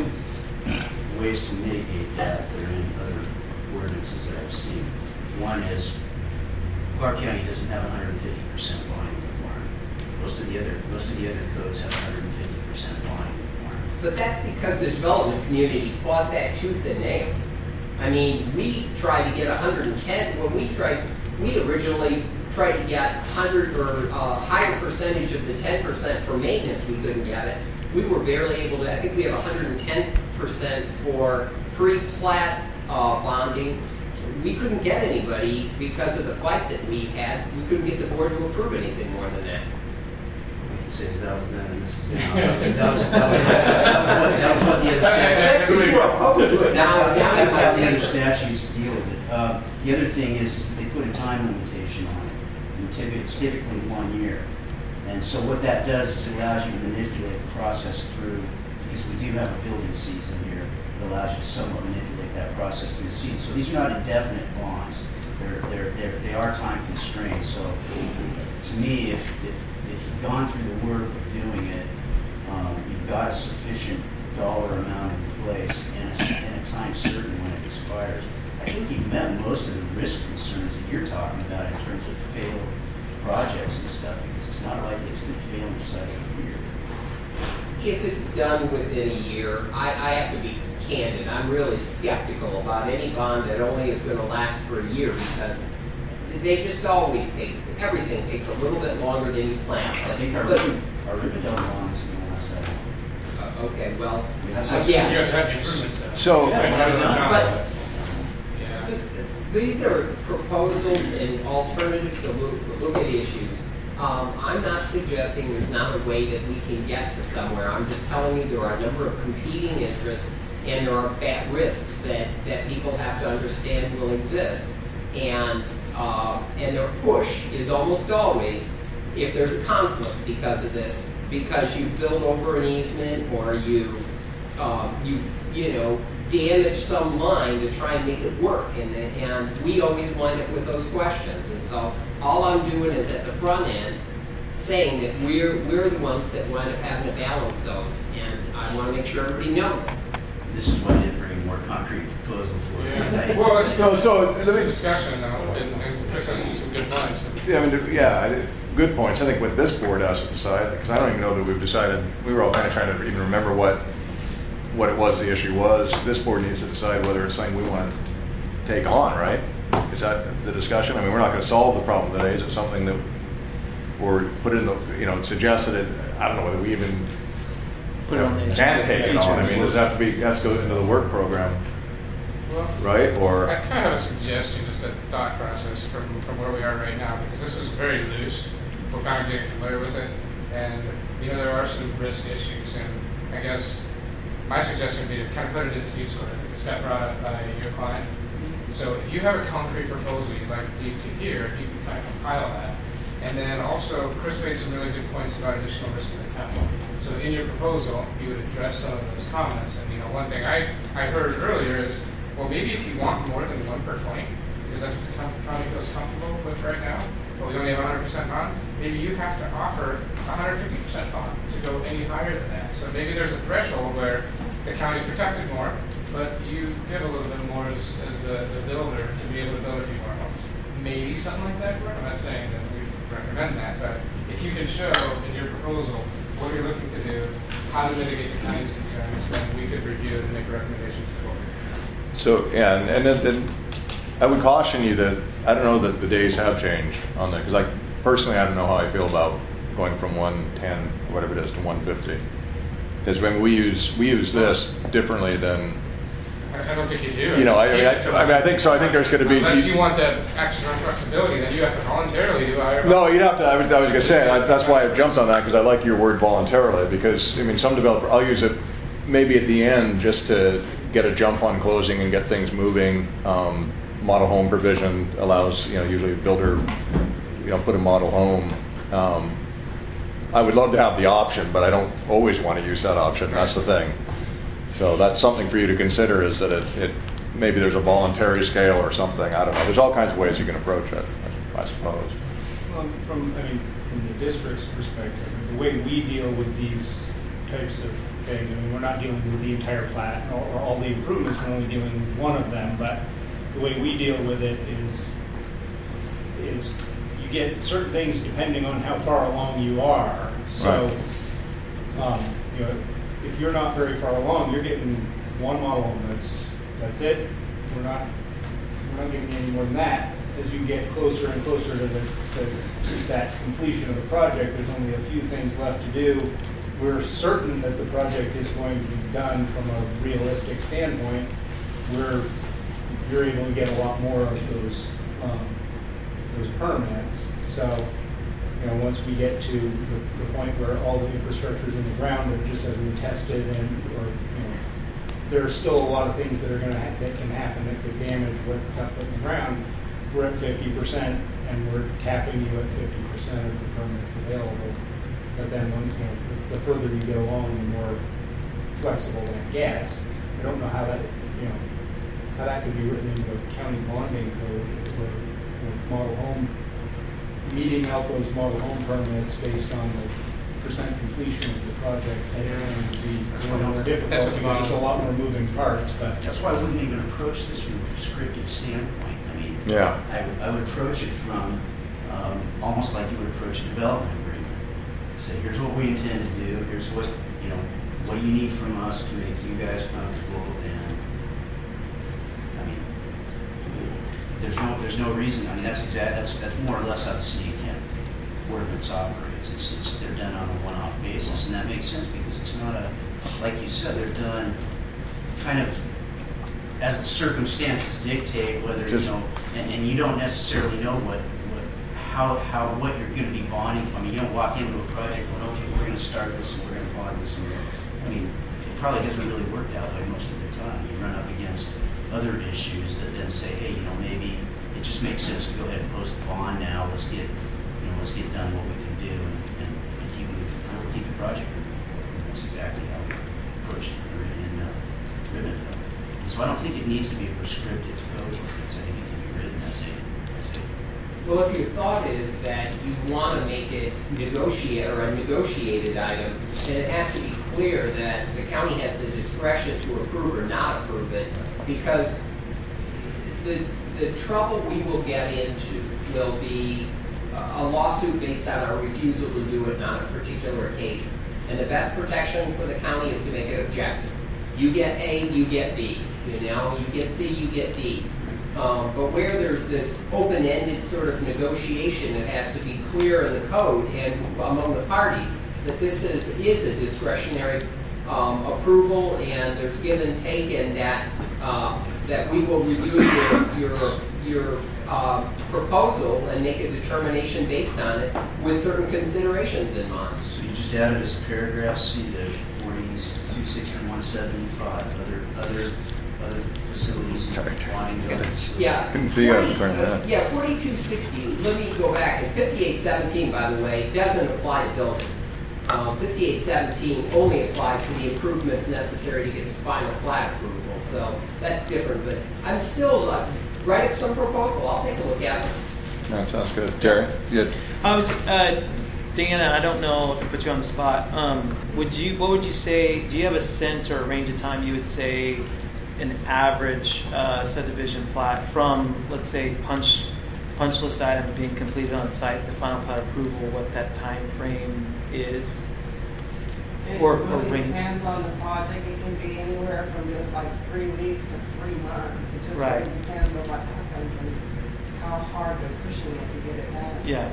ways to mitigate that that are in other ordinances that I've seen. One is Clark County doesn't have one hundred fifty percent volume requirement. Most of the other most of the other codes have one hundred fifty percent volume requirement. But that's because the development community fought that tooth and nail. I mean, we tried to get one hundred ten. When we tried, we originally tried to get one hundred or a uh, higher percentage of the ten percent for maintenance. We couldn't get it. We were barely able to. I think we have one hundred ten percent for pre-plat uh, bonding. We couldn't get anybody because of the fight that we had. We couldn't get the board to approve anything more than that. I can say that was then, and this is now. That was, that was, that was, that was what, that was what the other That's statutes. because we're opposed to it. That's Now, how, now that's how the you- other statutes deal with it. Uh, the other thing is, is they put a time limitation on it. And typically, it's typically one year. And so what that does is it allows you to manipulate the process through, because we do have a building season here, it allows you to somewhat manipulate that process through the season. So these are not indefinite bonds. They're, they're, they're, they are time constrained. So to me, if, if, if you've gone through the work of doing it, um, you've got a sufficient dollar amount in place and a, and a time certain when it expires, I think you've met most of the risk concerns that you're talking about in terms of failed projects and stuff, because it's not likely it's going to fail inside of a year. If it's done within a year, I, I have to be candid. I'm really skeptical about any bond that only is going to last for a year, because they just always take, everything takes a little bit longer than you plan. I think our, But- our Rivendell bond is going to last that long. Uh, okay, well, I mean, that's uh, what yeah. You guys have the improvements now. So- Yeah, we're already done. But Yeah. th- these are proposals and alternative solu- look at issues. Um, I'm not suggesting there's not a way that we can get to somewhere. I'm just telling you there are a number of competing interests, and there are bad risks that, that people have to understand will exist. And, uh, and their push is almost always, if there's a conflict because of this, because you've built over an easement or you've, uh, you've, you know, damaged some line to try and make it work. And, and we always wind up with those questions. And so all I'm doing is at the front end saying that we're, we're the ones that wind up having to balance those. And I want to make sure everybody knows it. This is why I didn't bring a more concrete proposal for you. because I- Yeah. Well, it's, No, so- it's a big discussion though, and and Chris has some good points. Yeah, I mean, yeah, I did- good points. I think what this board has to decide, because I don't even know that we've decided, we were all kind of trying to even remember what, what it was the issue was. This board needs to decide whether it's something we want to take on, right? Is that the discussion? I mean, we're not going to solve the problem today. Is it something that, or put in the, you know, suggest that it, I don't know whether we even Put it on the can agenda. take it on. I mean, does it have to be, has to go into the work program, Well, right? Or, I kind of have a suggestion, just a thought process from, from where we are right now, because this was very loose. We're kind of getting familiar with it, and you know there are some risk issues, and I guess my suggestion would be to kind of put it in Steve's order. It's got brought up by your client. So if you have a concrete proposal you'd like to, to hear, if you can kind of compile that, and then also Chris made some really good points about additional risk to the county. So in your proposal, you would address some of those comments, and you know one thing I I heard earlier is, well, maybe if you want more than one per twenty, because that's what the com- county feels comfortable with right now, but we only have one hundred percent bond, maybe you have to offer one hundred fifty percent bond to go any higher than that. So maybe there's a threshold where the county's protected more, but you give a little bit more as, as the, the builder to be able to build a few more homes. Maybe something like that. I'm not saying that we recommend that, but if you can show in your proposal what you're looking to do, how to mitigate the county's concerns, then we could review it and make recommendations to the board. so, yeah, and, and then, then I would caution you that, I don't know that the days have changed on that, because I, personally, I don't know how I feel about going from one ten, whatever it is, to one fifty. Because when we use, we use this differently than, I I don't think you do. you know, I, I, mean, I, I mean, I think so, I think there's gonna be. Unless you want that extra flexibility, then you have to voluntarily do however. No, you'd have to, I was, I was gonna say, I- that's why I jumped on that, because I like your word voluntarily, because, I mean, some developer, I'll use it maybe at the end just to get a jump on closing and get things moving. Um, model home provision allows, you know, usually a builder, you know, put a model home. Um, I would love to have the option, but I don't always want to use that option, that's the thing. So that's something for you to consider, is that it, it, maybe there's a voluntary scale or something, I don't know. There's all kinds of ways you can approach it, I suppose. Well, from, I mean, from the district's perspective, the way we deal with these types of things, I mean, we're not dealing with the entire plat or, or all the improvements, we're only dealing with one of them, but the way we deal with it is, is you get certain things depending on how far along you are. So, um, you know, if you're not very far along, you're getting one model home, that's, that's it. We're not, we're not giving you any more than that. As you get closer and closer to, the, to, to that completion of the project, there's only a few things left to do. We're certain that the project is going to be done from a realistic standpoint. We're, you're able to get a lot more of those, um, those permits. So, you know, once we get to the, the point where all the infrastructure is in the ground, it just hasn't been tested, and, or, you know, there are still a lot of things that are going to ha that can happen that could damage what got put in the ground. We're at fifty percent, and we're capping you at fifty percent of the permits available. But then, when, you know, the further you get along, the more flexible that gets. I don't know how that, you know, how that could be written into a county bonding code, where, where model home, meeting out those model home permits based on the percent completion of the project. I think it would be a little more difficult because there's a lot more moving parts. But that's why I wouldn't even approach this from a prescriptive standpoint. I mean, yeah, I would, I would approach it from um, almost like you would approach a development agreement. Say, here's what we intend to do. Here's what, you know, what do you need from us to make you guys comfortable. And I mean, there's no, there's no reason. I mean, that's exact. That's that's more or less how the city of Kent ordinance operates. It's, it's they're done on a one-off basis, and that makes sense because it's not a, like you said, they're done kind of as the circumstances dictate. Whether you know, and, and you don't necessarily know what. How, how, what you're going to be bonding from. You don't walk into a project going, okay, we're going to start this and we're going to bond this. And we're, I mean, it probably hasn't really worked out like most of the time. You run up against other issues that then say, hey, you know, maybe it just makes sense to go ahead and post the bond now. Let's get, you know, let's get done what we can do and, and, and keep moving forward, keep the project moving forward. And that's exactly how we approached it in uh, Rivendell. And so I don't think it needs to be a prescriptive code ordinance. I think it can be written as a, as a Well, if your thought is that you want to make it negotiate or a negotiated item, then it has to be clear that the county has the discretion to approve or not approve it, because the the trouble we will get into will be a lawsuit based on our refusal to do it on a particular occasion. And the best protection for the county is to make it objective. You get A, you get B. You know, you get C, you get D. Um, but where there's this open-ended sort of negotiation, it has to be clear in the code and among the parties that this is, is a discretionary um, approval, and there's give and take, and that uh, that we will review your your, your uh, proposal and make a determination based on it with certain considerations in mind. So you just added as a paragraph C to forty-two sixty-one seventy-five, other, other, other facilities and compliance. other facilities. Yeah. Couldn't see how to forty, print that. uh, Yeah, forty-two sixty, let me go back, and fifty-eight seventeen, by the way, doesn't apply to buildings. Um, fifty-eight seventeen only applies to the improvements necessary to get the final plat approval, so that's different, but I'm still, uh, write up some proposal, I'll take a look at it. That sounds good. Jerry, you had- I was, uh, Dana, I don't know if I put you on the spot. Um, would you, what would you say, do you have a sense or a range of time you would say an average uh, subdivision plat from, let's say, punch, punch list item being completed on site to final plat approval, what that time frame is? It Or- or really range. depends on the project. It can be anywhere from just like three weeks to three months. It just Right. really depends on what happens and how hard they're pushing it to get it done. Yeah.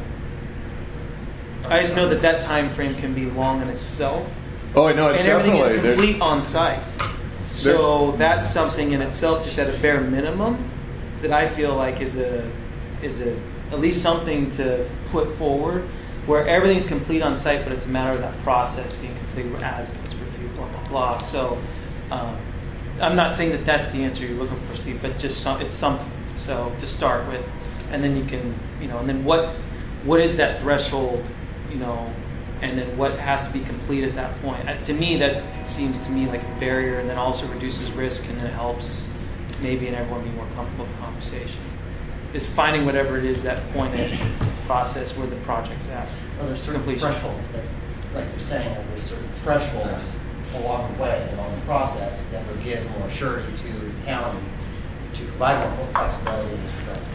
I just know that that time frame can be long in itself. Oh, no, it's and everything definitely- is there- complete on site. So that's something in itself, just at a bare minimum, that I feel like is a is a at least something to put forward, where everything's complete on site, but it's a matter of that process being completed as it's reviewed, blah blah blah. So um, I'm not saying that that's the answer you're looking for, Steve, but just some, it's something. So to start with, and then you can, you know, and then what what is that threshold, you know, and then what has to be complete at that point. Uh, to me, that seems to me like a barrier, and then also reduces risk, and it helps maybe and everyone be more comfortable with the conversation. Is finding whatever it is that point in the process where the project's at. Well, there's certain Completion. thresholds that, like you're saying, that there's certain thresholds along the way, along the process, that will give more surety to the county to provide more full flexibility in this project.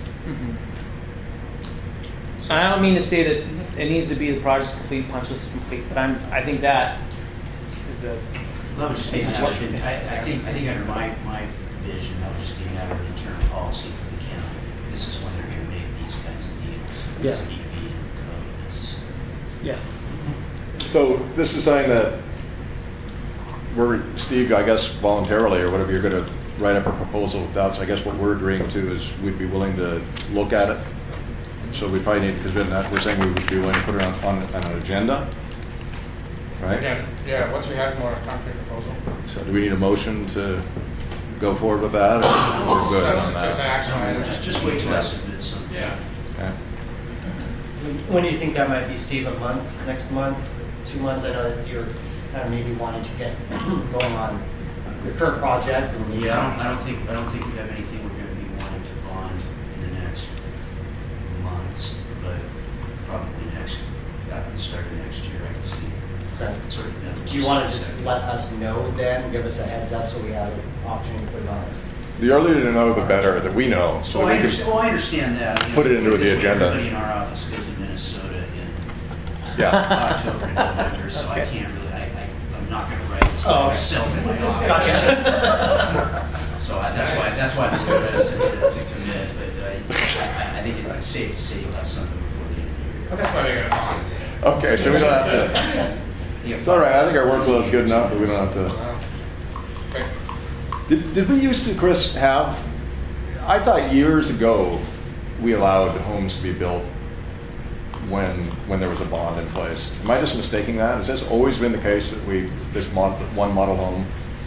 Mm-hmm. I don't mean to say that it needs to be the project's complete, punch list is complete, but I'm, I think that is a. That would just be, I, I think, I think under my, my vision, that would just be a matter of internal policy for the county. This is when they're going to make these kinds of deals. It Yeah. doesn't need to be in the code necessarily. Yeah. So this is something that we're, Steve, I guess voluntarily or whatever, you're going to write up a proposal with that. So I guess what we're agreeing to is we'd be willing to look at it. So we probably need, because we're not- we're saying we would be willing to put it on, on, on an agenda, right? Yeah, yeah, once we have more concrete proposal. So do we need a motion to go forward with that, or we're good on that? Just an action item. Just, just wait till I submit something. Yeah. Okay. When do you think that might be, Steve? A month, next month, two months? I know that you're kind of maybe wanting to get going on your current project. And Yeah, I don't, I don't think, I don't think we have anything we're going to be wanting to bond in the next months, but probably next, after the start of next year, I can see. Okay. Sort of, Do you want to just let us know then, give us a heads up so we have an option to put it on? The earlier to know, the better, that we know, so Oh, that I we understand, oh, can I understand that. You know, put it into this the way, agenda. Everybody in our office goes to Minnesota in Yeah. October and November, so I Okay. can't really, I, I, I'm not going to write this Oh, by okay. myself in my office. Gotcha. So I, that's why, that's why I'm a little reticent to, to commit, but I, I, I think it's safe to say you'll have something before the end of the year. That's why they got a bond. Okay, so we don't have to, it's all right, I think our workload's good enough, but we don't have to. Okay. Did, did we used to, Chris, have, I thought years ago, we allowed homes to be built when, when there was a bond in place. Am I just mistaking that? Has this always been the case that we, this mod, one model home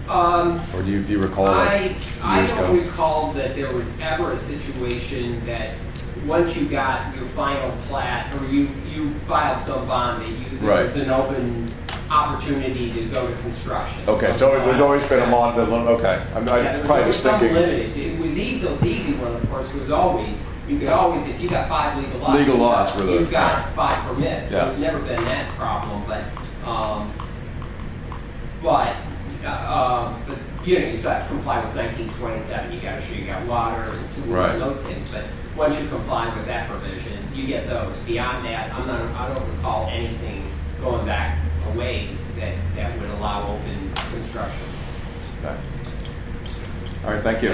Um, Or do you, do you recall that I, I years don't ago? recall that there was ever a situation that once you got your final plat, or you, you filed some bond, that you, there Right. was an open opportunity to go to construction. Okay, so it was always been a long, the lim- okay. I'm, Yeah, I'm there was probably always just some thinking. limited. It was easy, the easy one, of course, was always, you could always, if you got five legal lots. Legal you got- lots were the- You got five permits, so Yeah. it's never been that problem, but, um, but, uh, but, you know, you still have to comply with nineteen twenty-seven, you gotta show you got water and sewer Right. and those things, but once you comply with that provision, you get those. Beyond that, I'm not, I don't recall anything going back a ways that, that would allow open construction. Okay. All right, thank you.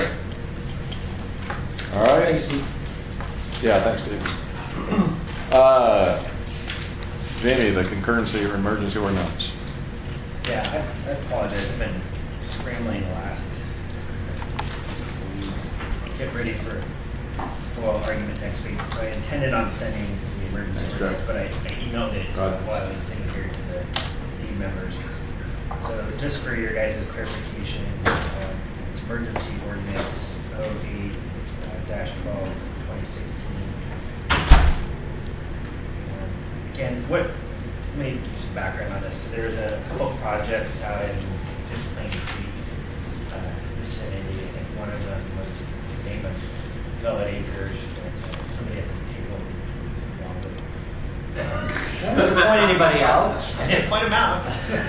All right. Thank you, Steve. Yeah, thanks, Steve. Uh, Jamie, the concurrency or emergency ordinance. Yeah, I, I apologize. I've been scrambling the last couple weeks. Get ready for oral argument next week. So I intended on sending the emergency That's ordinance, right. but I, I emailed it Right. while I was sitting here to the team members. So just for your guys' clarification, um, it's emergency ordinance oh eight dash twelve twenty sixteen. Um, Again, what, let me give some background on this. So there's a couple of projects out in Fiskplain Creek uh, vicinity. I think one of them was the name of Velvet Acres, but uh, somebody at this table was involved with. I didn't point anybody out. I didn't point them out.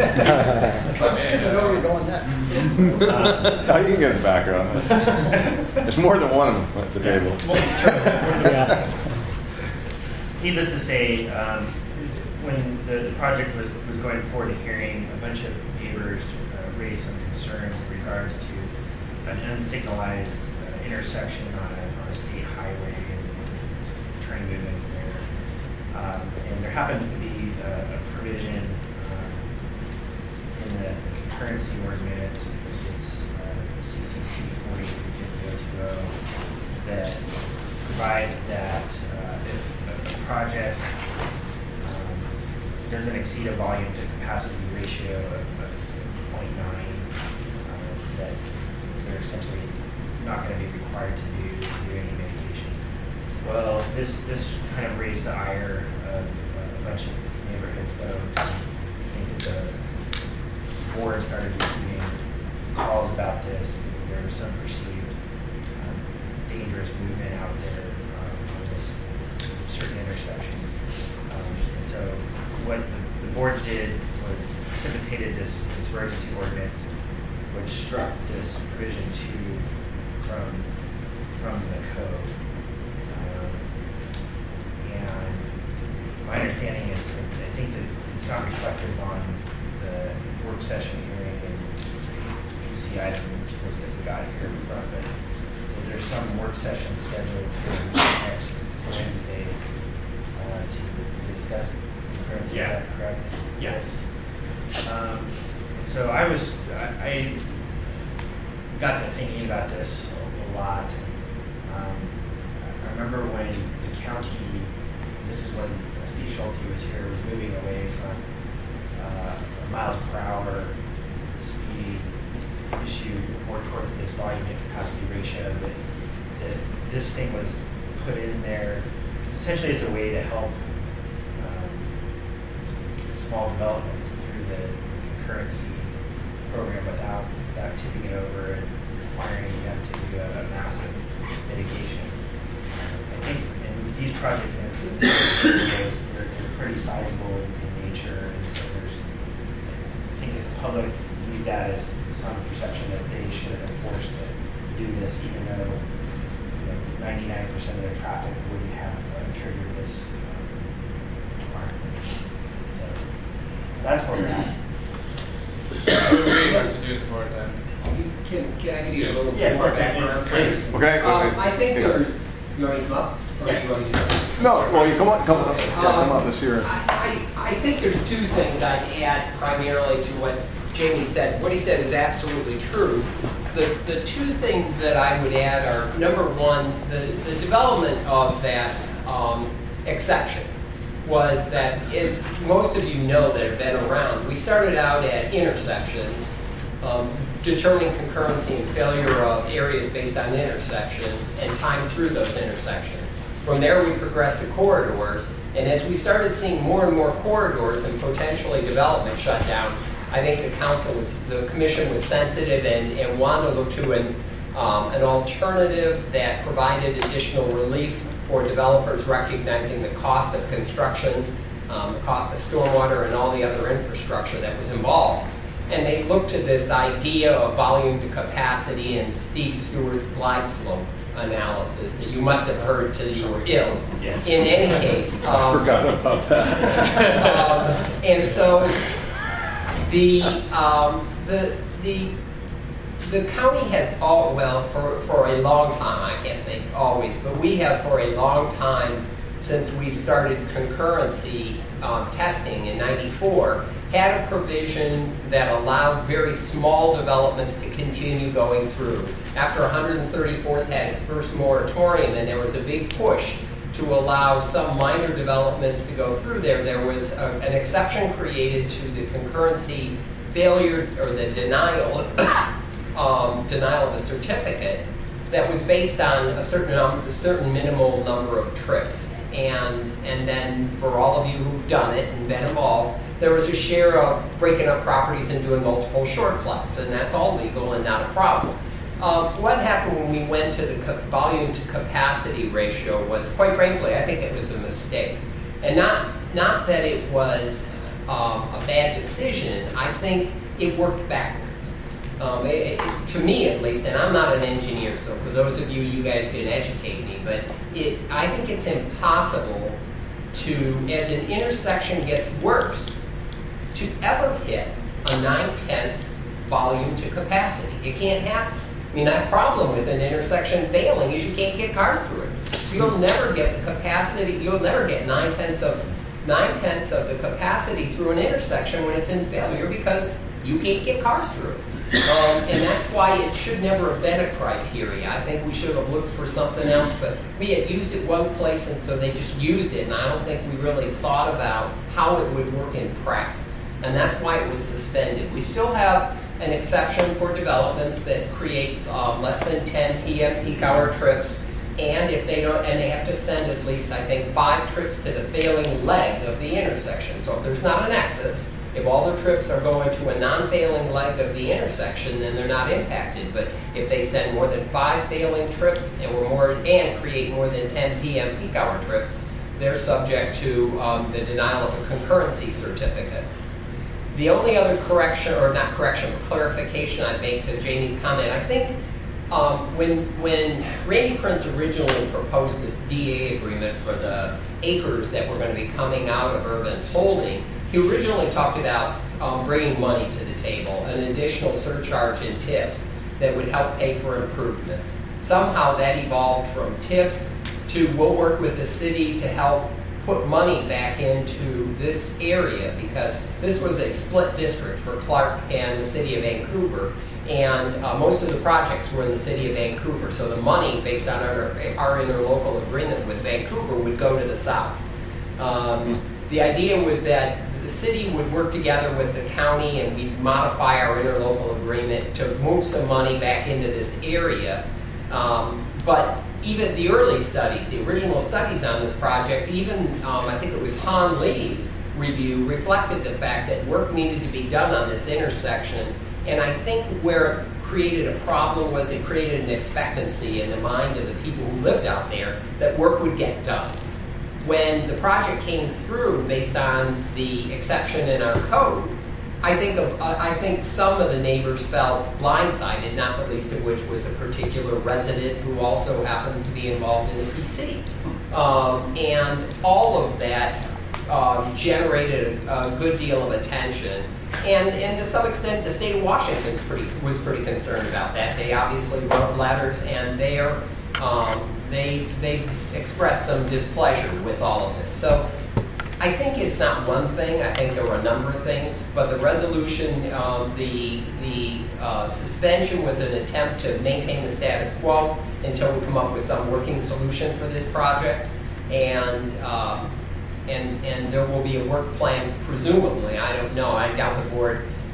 Because I know where you're going next. Now you can get the background. There's more than one of them at the table. Yeah. Needless to say, um, when the, the project was, was going forward to hearing, a bunch of neighbors uh, raised some concerns in regards to an unsignalized uh, intersection on a, on a state highway and, and turning movements there. Um, and there happens to be a, a provision uh, in the concurrency ordinance, it's uh, C C C forty-three fifty oh two oh, that provides that uh, if a project um, doesn't exceed a volume to capacity ratio of, of zero point nine, uh, that they're essentially not going to be required to do, do any mitigation. Well, this this kind of raised the ire of uh, a bunch of neighborhood folks. I think that the board started receiving calls about this because there was some perceived um, dangerous movement out there um, on this certain intersection. Um, and so what the, the board did was precipitated this, this emergency ordinance, which struck this provision two from from the code. Um, and my understanding is, that I think that it's not reflective on the work session hearing and P C item was that we got here in front, but there's some work session scheduled for next Wednesday uh, to discuss concurrency. Yeah. Is that correct? Yes. Um, so I was, I, I got to thinking about this a, a lot. Um, I remember when the county, this is when Steve Schulte was here, was moving away from uh, a miles per hour speed issue more towards this volume to capacity ratio, that, that this thing was put in there essentially as a way to help um, small developments through the concurrency program without, without tipping it over and requiring them to do a, a massive mitigation. I think in these projects, in instance, they're, they're pretty sizable in, in nature, and so there's, I think that the public read that as some perception that they should have been forced to do this, even though you know, ninety-nine percent of their traffic wouldn't have uh, triggered this um, requirement. So that's where we're at. What do we have to do as a board then? Can, can I give you a little Yeah, more okay, background? please. Okay, Um, okay. I think Yeah. there's, you want me to come up? Or Yeah. you want me to? No, well, you come on, come on, Okay, yeah, come um, on this year. I, I, I think there's two things I'd add primarily to what Jamie said. What he said is absolutely true. The, the two things that I would add are, number one, the, the development of that um, exception was that, as most of you know that have been around, we started out at intersections. Um, determining concurrency and failure of areas based on intersections and time through those intersections. From there, we progressed to corridors, and as we started seeing more and more corridors and potentially development shut down, I think the council was, the commission was sensitive and, and wanted to look to an, um, an alternative that provided additional relief for developers recognizing the cost of construction, um, the cost of stormwater, and all the other infrastructure that was involved. And they looked to this idea of volume to capacity and Steve Stewart's glide slope analysis that you must have heard till you were ill. Yes. In any case. Um, I forgot about that. um, and so the, um, the, the, the county has all, well, for, for a long time, I can't say always, but we have for a long time, since we started concurrency um, testing in ninety-four, had a provision that allowed very small developments to continue going through. After one hundred thirty-fourth had its first moratorium, and there was a big push to allow some minor developments to go through there, there was a, an exception created to the concurrency failure or the denial, um, denial of a certificate that was based on a certain, um, a certain minimal number of trips. And, and then for all of you who've done it and been involved, there was a share of breaking up properties and doing multiple short plots, and that's all legal and not a problem. Um, what happened when we went to the volume to capacity ratio was, quite frankly, I think it was a mistake. And not, not that it was um, a bad decision, I think it worked backwards. Um, it, it, to me at least, and I'm not an engineer, so for those of you, you guys can educate me, but it, I think it's impossible to, as an intersection gets worse, to ever hit a nine-tenths volume to capacity. It can't happen. I mean, that problem with an intersection failing is you can't get cars through it. So you'll never get the capacity, you'll never get nine-tenths of, nine-tenths of the capacity through an intersection when it's in failure because you can't get cars through it. Um, and that's why it should never have been a criteria. I think we should have looked for something else, but we had used it one place, and so they just used it, and I don't think we really thought about how it would work in practice. And that's why it was suspended. We still have an exception for developments that create um, less than ten P M peak hour trips, and if they don't, and they have to send at least, I think, five trips to the failing leg of the intersection. So if there's not an nexus, if all the trips are going to a non-failing leg of the intersection, then they're not impacted. But if they send more than five failing trips and, or more, and create more than ten P M peak hour trips, they're subject to um, the denial of a concurrency certificate. The only other correction, or not correction, but clarification I'd make to Jamie's comment, I think um, when, when Randy Prince originally proposed this D A agreement for the acres that were going to be coming out of urban holding, he originally talked about um, bringing money to the table, an additional surcharge in T I Fs that would help pay for improvements. Somehow that evolved from T I Fs to we'll work with the city to help put money back into this area because this was a split district for Clark and the city of Vancouver, and uh, most of the projects were in the city of Vancouver, so the money based on our, our interlocal agreement with Vancouver would go to the south. Um, the idea was that the city would work together with the county and we'd modify our interlocal agreement to move some money back into this area. Um, but even the early studies, the original studies on this project, even um, I think it was Han Lee's review, reflected the fact that work needed to be done on this intersection. And I think where it created a problem was it created an expectancy in the mind of the people who lived out there that work would get done. When the project came through based on the exception in our code, I think, of, uh, I think some of the neighbors felt blindsided, not the least of which was a particular resident who also happens to be involved in the P C. Um, and all of that um, generated a, a good deal of attention. And, and to some extent, the state of Washington pretty, was pretty concerned about that. They obviously wrote letters, and they are, um, they, they expressed some displeasure with all of this. So I think it's not one thing. I think there were a number of things, but the resolution, um, the the uh, suspension was an attempt to maintain the status quo until we come up with some working solution for this project, and um, and and there will be a work plan, presumably. I don't know. I doubt the board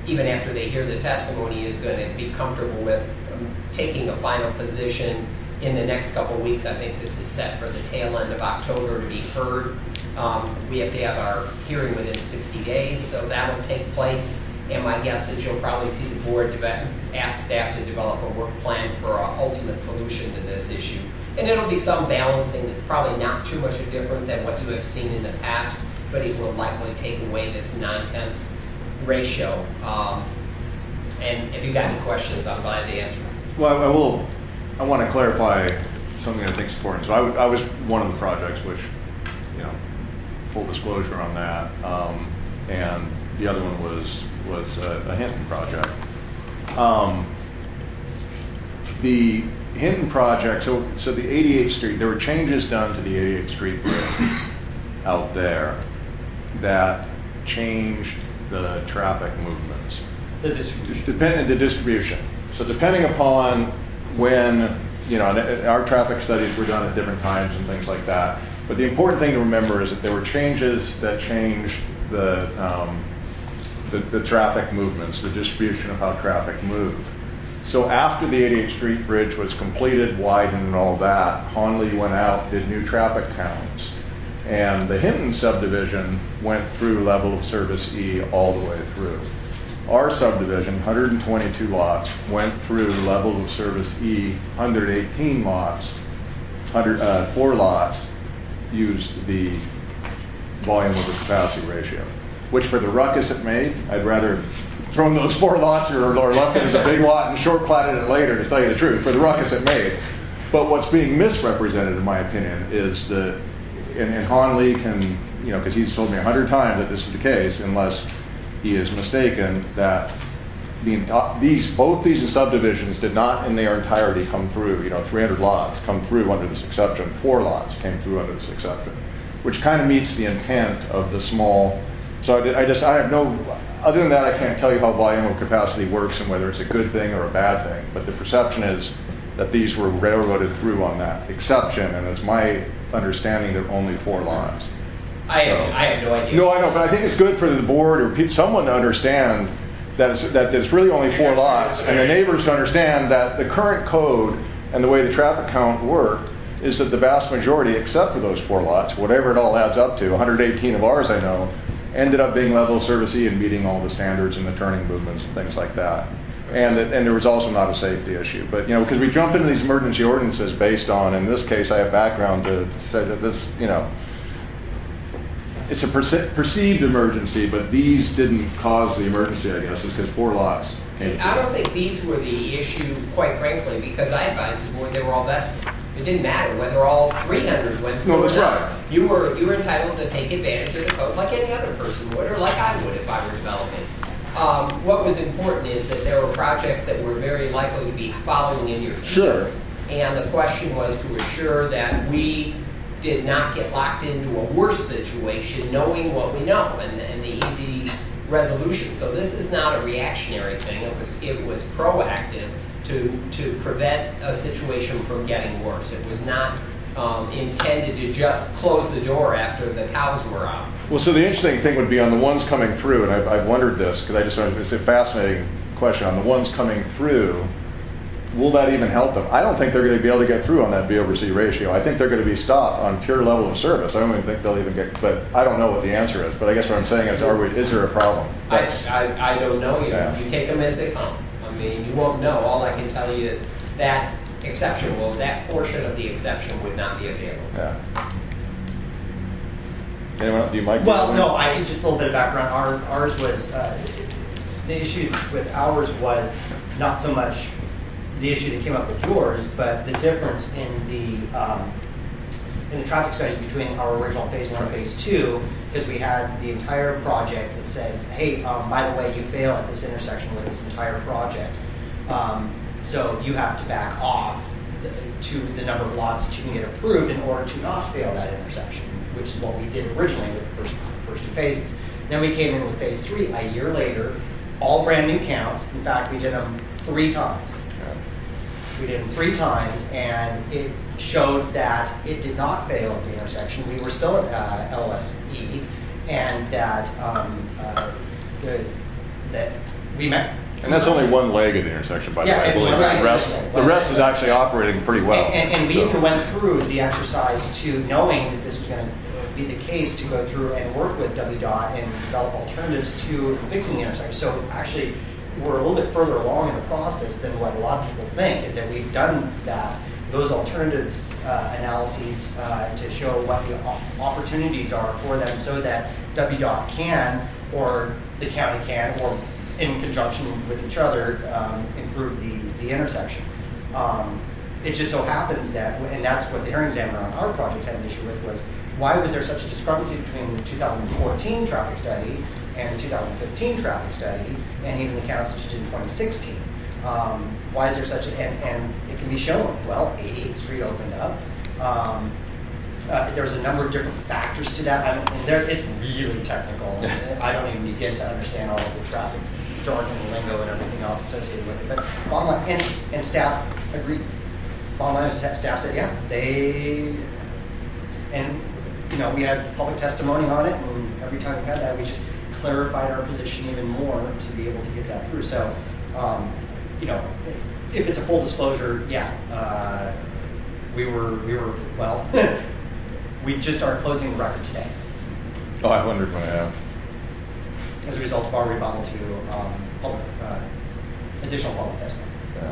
even after they hear the testimony, is going to be comfortable with um, taking a final position in the next couple of weeks. I think this is set for the tail end of October to be heard. Um, we have to have our hearing within sixty days, so that will take place. And my guess is you'll probably see the board deve- ask staff to develop a work plan for an ultimate solution to this issue. And it'll be some balancing that's probably not too much different than what you have seen in the past, but it will likely take away this nine-tenths ratio. Um, and if you've got any questions, I'm glad to answer them. Well, I will, I want to clarify something I think is important. So I, w- I was one of the projects, which, you know, full disclosure on that. Um, and the other one was, was a, a Hinton project. Um, the Hinton project, so, so the eighty-eighth Street, there were changes done to the eighty-eighth Street bridge out there that changed the traffic movements. The distribution. Depending the distribution. So depending upon when, you know, our traffic studies were done at different times and things like that. But the important thing to remember is that there were changes that changed the, um, the, the traffic movements, the distribution of how traffic moved. So after the eighty-eighth Street Bridge was completed, widened and all that, Honley went out, did new traffic counts. And the Hinton subdivision went through level of service E all the way through. Our subdivision, one hundred twenty-two lots, went through level of service E, one hundred eighteen lots, one hundred, uh, four lots used the volume over capacity ratio, which for the ruckus it made, I'd rather thrown those four lots or, or left it as a big lot and short platted it later, to tell you the truth, for the ruckus it made. But what's being misrepresented, in my opinion, is the, and, and Honley can, you know, because he's told me a hundred times that this is the case, unless he is mistaken, that the, uh, these, both these subdivisions did not in their entirety come through, you know, three hundred lots come through under this exception, four lots came through under this exception, which kind of meets the intent of the small. So I, I just, I have no, other than that, I can't tell you how volume of capacity works and whether it's a good thing or a bad thing, but the perception is that these were railroaded through on that exception, and it's my understanding that only four lots. I So- have, I have no idea. No, I know, but I think it's good for the board or pe- someone to understand that it's, that it's really only four lots, and the neighbors to understand that the current code and the way the traffic count worked is that the vast majority, except for those four lots, whatever it all adds up to, one hundred eighteen of ours I know, ended up being level service E and meeting all the standards and the turning movements and things like that. And that, and there was also not a safety issue. But, you know, because we jump into these emergency ordinances based on, in this case, I have background to say that this, you know, it's a perce- perceived emergency, but these didn't cause the emergency, I guess, is because four lots came I don't think these were the issue, quite frankly, because I advised the board they were all vested. It didn't matter whether all three hundred went through No, or that's not. right. You were, you were entitled to take advantage of the code like any other person would, or like I would if I were developing. Um, what was important is that there were projects that were very likely to be following in your heels. Sure. And the question was to assure that we did not get locked into a worse situation knowing what we know and, and the easy resolution. So this is not a reactionary thing. It was, it was proactive to, to prevent a situation from getting worse. It was not um, intended to just close the door after the cows were out. Well, so the interesting thing would be on the ones coming through, and I've, I've wondered this, because I just wanted, it's a fascinating question, on the ones coming through, will that even help them? I don't think they're going to be able to get through on that B over C ratio. I think they're going to be stopped on pure level of service. I don't even think they'll even get, but I don't know what the answer is. But I guess what I'm saying is, are we, is there a problem? I, That's, I, I don't know. You, Yeah. you take them as they come. I mean, you won't know. All I can tell you is that exception, well, that portion of the exception would not be available. yeah. Anyone, do you, Mike? Well, no, I, just a little bit of background. Our, ours was, uh, the issue with ours was not so much the issue that came up with yours, but the difference in the, um, in the traffic studies between our original phase one and phase two, because we had the entire project that said, hey, um, by the way, you fail at this intersection with this entire project. Um, so you have to back off the, to the number of lots that you can get approved in order to not fail that intersection, which is what we did originally with the first, first two phases. Then we came in with phase three a year later, all brand new counts. In fact, we did them three times. We did them three times, and it showed that it did not fail at the intersection. We were still at uh, L O S E, and that um, uh, the, that we met. And that's only one leg of the intersection, by the Yeah, way, I and believe. one- right, The rest, right, the right. rest is actually operating pretty well. And, and we So- even went through the exercise to knowing that this was going to be the case to go through and work with W DOT and develop alternatives to fixing the intersection. So actually, we're a little bit further along in the process than what a lot of people think, is that we've done that, those alternatives uh, analyses uh, to show what the op- opportunities are for them so that W DOT can, or the county can, or in conjunction with each other, um, improve the, the intersection. Um, it just so happens that, and that's what the hearing examiner on our project had an issue with, was why was there such a discrepancy between the two thousand fourteen traffic study and the two thousand fifteen traffic study, and even the counts that you did in twenty sixteen? Um, why is there such a, and, and it can be shown, well, eighty-eighth Street opened up. Um, uh, there was a number of different factors to that. I don't, and there, it's really technical. I don't even begin to understand all of the traffic jargon and lingo and everything else associated with it. But bottom line, and, and staff agreed. Bottom line, sta- staff said, yeah, they, and you know, we had public testimony on it, and every time we had that, we just clarified our position even more to be able to get that through. So, um, you know, if it's a full disclosure, yeah, uh, we were, we were, well, we just are closing the record today Oh, I wondered when I have. as a result of our rebuttal to um, public, uh, additional public testimony. Yeah.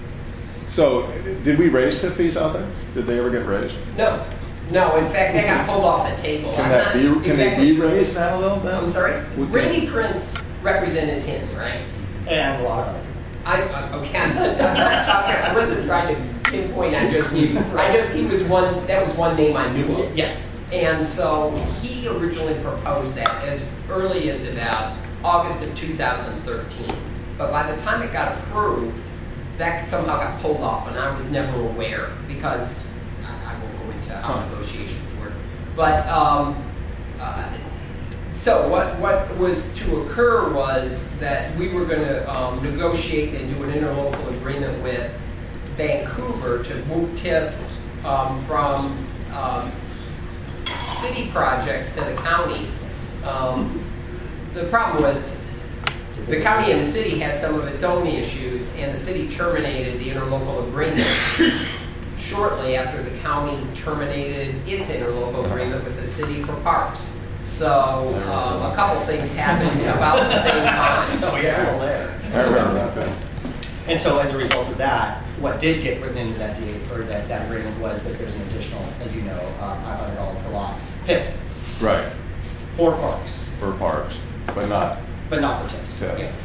So, did we raise tip fees out there? Did they ever get raised? No, no, in fact, they got pulled off the table. Can I'm that not be, can exactly they be sure. raised now, though? Ben? I'm sorry? We can- Randy Prince represented him, right? And a lot of other people. I, I- okay, I'm not, I'm not talking, I wasn't trying to pinpoint, I just knew, I just, he was one, that was one name I knew of. Yes. And so he originally proposed that as early as about August of two thousand thirteen. But by the time it got approved, that somehow got pulled off, and I was never aware, because I, I won't go into how negotiations work. But, um, uh, so what, what was to occur was that we were going to um, negotiate and do an interlocal agreement with Vancouver to move TIFs um, from um, city projects to the county. Um, the problem was the county and the city had some of its own issues, and the city terminated the interlocal agreement shortly after the county terminated its interlocal agreement with the city for parks. So um, a couple things happened about the same time. Oh, yeah, well, there. I remember that then. And so as a result of that, what did get written into that deal, or that, that agreement, was that there's an additional, as you know, um, five hundred dollars per lot P I F Right, for parks, for parks, but not but not for TIFs. tip. Yeah.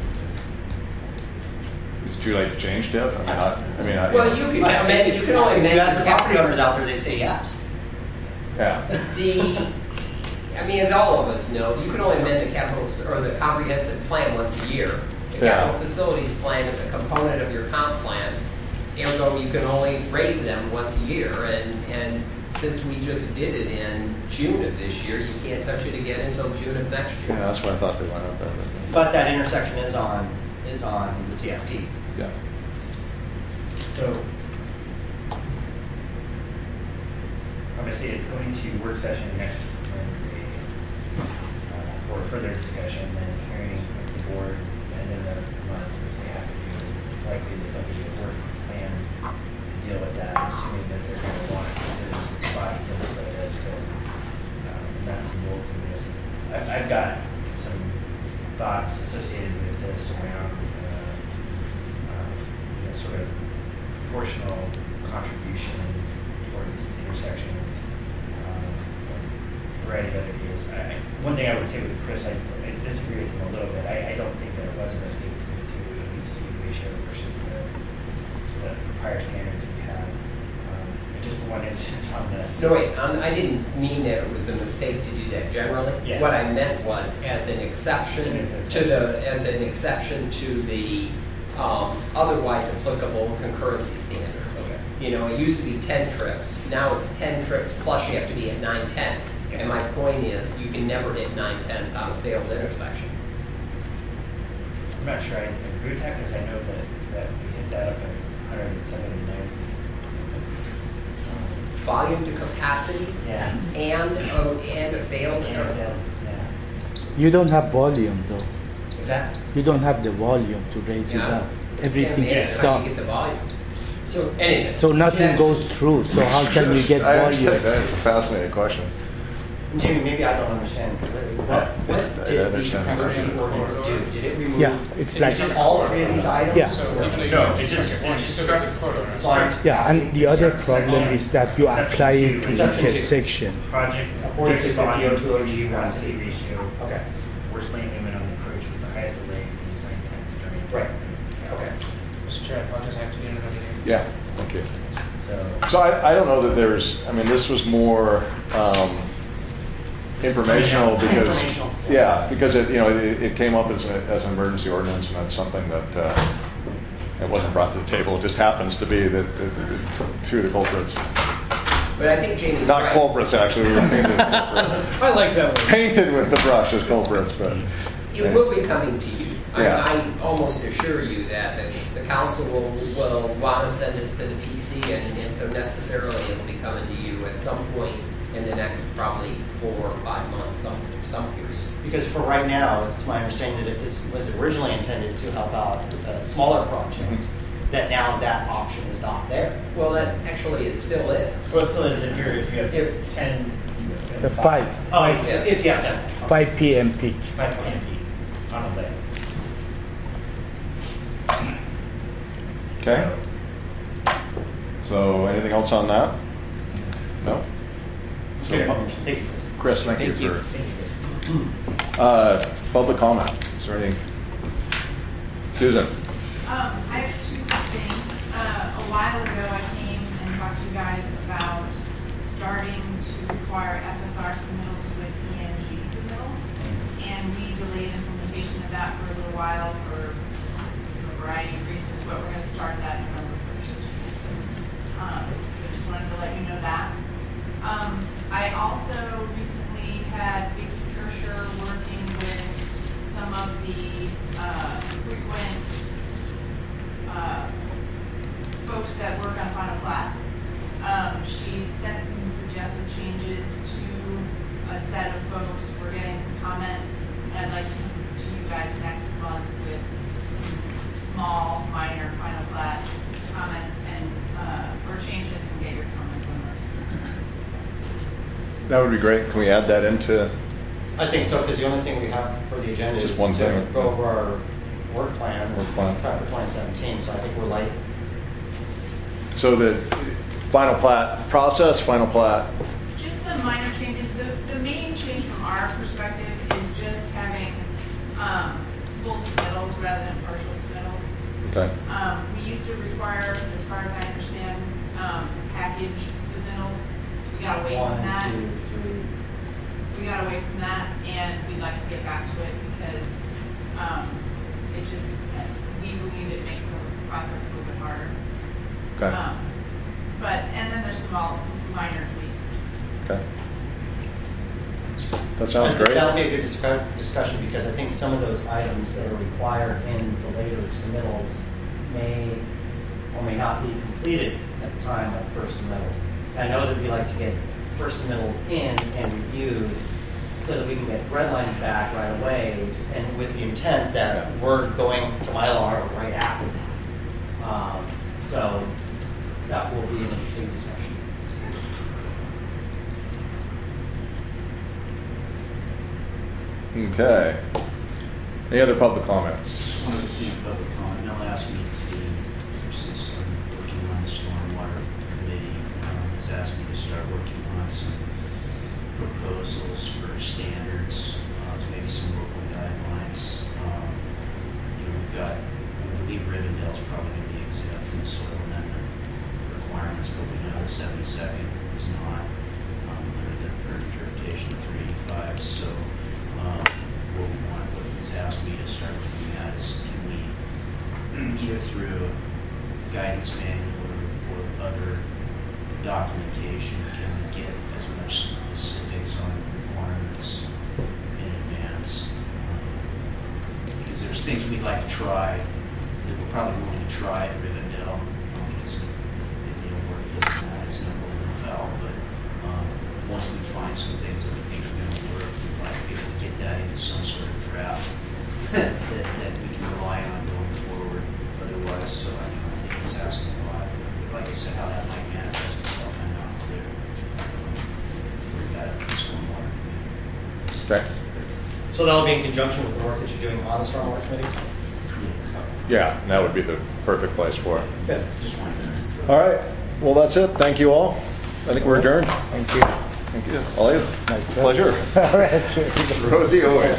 Is it too late to change tip? I mean, I, I mean, I. Well, you can amend, you can only If amend. you ask the cap- property owners out there, they'd say yes. Yeah. The, I mean, as all of us know, you can only amend the capital, s- or the comprehensive plan once a year. The Yeah. capital facilities plan is a component of your comp plan, ergo you can only raise them once a year. And, and since we just did it in June of this year, you can't touch it again until June of next Yeah, year. that's why I thought they went up there. But that intersection is on, is on the C F P. Yeah. So, obviously, it's going to work session next Wednesday uh, for further discussion, and hearing with the board at the end of the month, which they have to do. It's likely that there'll be a work plan to deal with that, assuming that they're going to want this body's input as to um, nuts and bolts of this. I've, I've got some thoughts associated with this around uh, um, you know, sort of proportional contribution towards intersections, um, a variety of other deals. I, I, one thing I would say with Chris, I, I disagree with him a little bit. I, I don't think that it was a mistake to A B C ratio versus the, the prior standard that we had. Um, just for one instance on the... No, wait, um, I didn't mean that it was a mistake to do that generally. Yeah. What I meant was as an exception As an to the, as an exception to the um, otherwise applicable concurrency standards. Okay. You know, it used to be ten trips, now it's ten trips plus you have to be at nine tenths. Yeah. And my point is, you can never hit nine tenths on a failed intersection. I'm not sure I agree with that because I know that, that we hit that up at one hundred seventy-nine. Volume to capacity Yeah. and, oh, and a failed And, intersection. uh, yeah. You don't have volume though. Is that? You don't have the volume to raise it Yeah. up. Everything Yeah, is how do stopped. you get the volume? So anyway. So nothing yeah. goes through. So how can you get I volume? understand. That's a fascinating question. Jamie, maybe I don't understand completely. What, what I did the understand. emergency ordinance do? Did it remove? Yeah, it's like- just all three of these items? Yeah. So Or- even though you No, don't it's just, disagree, it's you just still get the quota, right? So I'm Yeah, and the other Section- problem is that you Section apply it two. to Section two. intersection. Project. forty-six fifty oh two oh G one Capacity C. ratio. Okay. Worst lane limit on the approach with the highest delays and train times during. Right. Okay. Mister Chair, I apologize, I have to get another meeting. Yeah, thank you. So. So I, I don't know that there's, I mean, this was more um, informational because, Informational. yeah, because it, you know, it, it came up as, a, as an emergency ordinance, and that's something that uh, it wasn't brought to the table. It just happens to be that, that, that two of the culprits, But I think Jamie's not right. culprits actually, we were painted, I like that one. painted with the brush as culprits, but It will be coming to you. I, Yeah. I almost assure you that the, the council will, will want to send this to the P C, and, and so necessarily it will be coming to you at some point in the next probably four or five months, some, some years. Because for right now, it's my understanding that if this was originally intended to help out uh, smaller projects, that now that option is not there. Well, that, actually, it still is. Well, it still is if you're, if you have If- ten. The five, Oh, Yeah. if you have ten. five P M peak. Five P M peak on a day. okay. So anything else on that? No? So, Thank you. Chris, thank you Thank you. for, Thank you. uh, public comment. Is there any? Susan? Um, I have two things. Uh, a while ago, I came and talked to you guys about starting to require F S R submittals with E N G submittals. And we delayed implementation of that for a little while for a variety of reasons, but we're gonna start that November first. Um, so just wanted to let you know that. Um, I also recently had Vicki Kirscher working with some of the, uh, frequent, uh, folks that work on final plats. Um, she sent some suggested changes to a set of folks. We're getting some comments, and I'd like to come to you guys next month with some small, minor final plat comments and, uh, or changes, and get your comments on those. That would be great. Can we add that into? I think so, because the only thing we have for the agenda Just is one to thing. go over our work plan, Work plan. for twenty seventeen, so I think we're light. So the final plat process, final plat, Just some minor changes. The, the main change from our perspective is just having, um, full submittals rather than partial submittals. okay. Um, we used to require, as far as I understand, um, package submittals. We got away from One, that. two, three. We got away from that, and we'd like to get back to it because, um, it just, we believe it makes the process a little bit harder. Okay. Um, But, and then there's some all minor tweaks. Okay. That sounds great. That'll be a good discu- discussion, because I think some of those items that are required in the later submittals may or may not be completed at the time of first submittal. And I know that we like to get first submittal in and reviewed so that we can get red lines back right away, and with the intent that we're going to Mylar right after that. Um, So that will be an interesting discussion. Okay. Any other public comments? Just wanted to keep public comment. Mel asked me to, since I'm working on the stormwater committee, um, has asked me to start working on some proposals for standards, uh, to maybe some local guidelines. Um, you know, we've got, we believe Rivendell's probably going to be exempt from the soil amendment requirements, but we know that seventy-second is not, um, under the current interpretation of three eighty-five. So, um, what we want, what he's asked me to start looking at is, can we, either through guidance manual or, or other documentation, can we get as much specifics on requirements in advance? Um, because there's things we'd like to try that we're probably willing to try at Rivendell, um, because if, if they don't work, it doesn't matter, it's not going to foul. But um, once we find some things that we think are going to work, we'd like to be able to get that into some sort of draft that ways how that might manifest itself and not clear. We've got stormwater. Okay. So that'll be in conjunction with the work that you're doing on the stormwater committee? Yeah, and that would be the perfect place for it. Yeah. Just wanted to. All right. Well, that's it. Thank you all. I think we're adjourned. Thank you. Thank you. Always. Nice Pleasure. All right. Rosie Owen.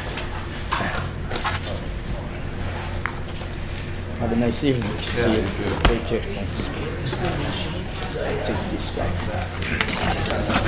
Have a nice evening. See Yeah, you. you too. Take care. Thanks. Take this back.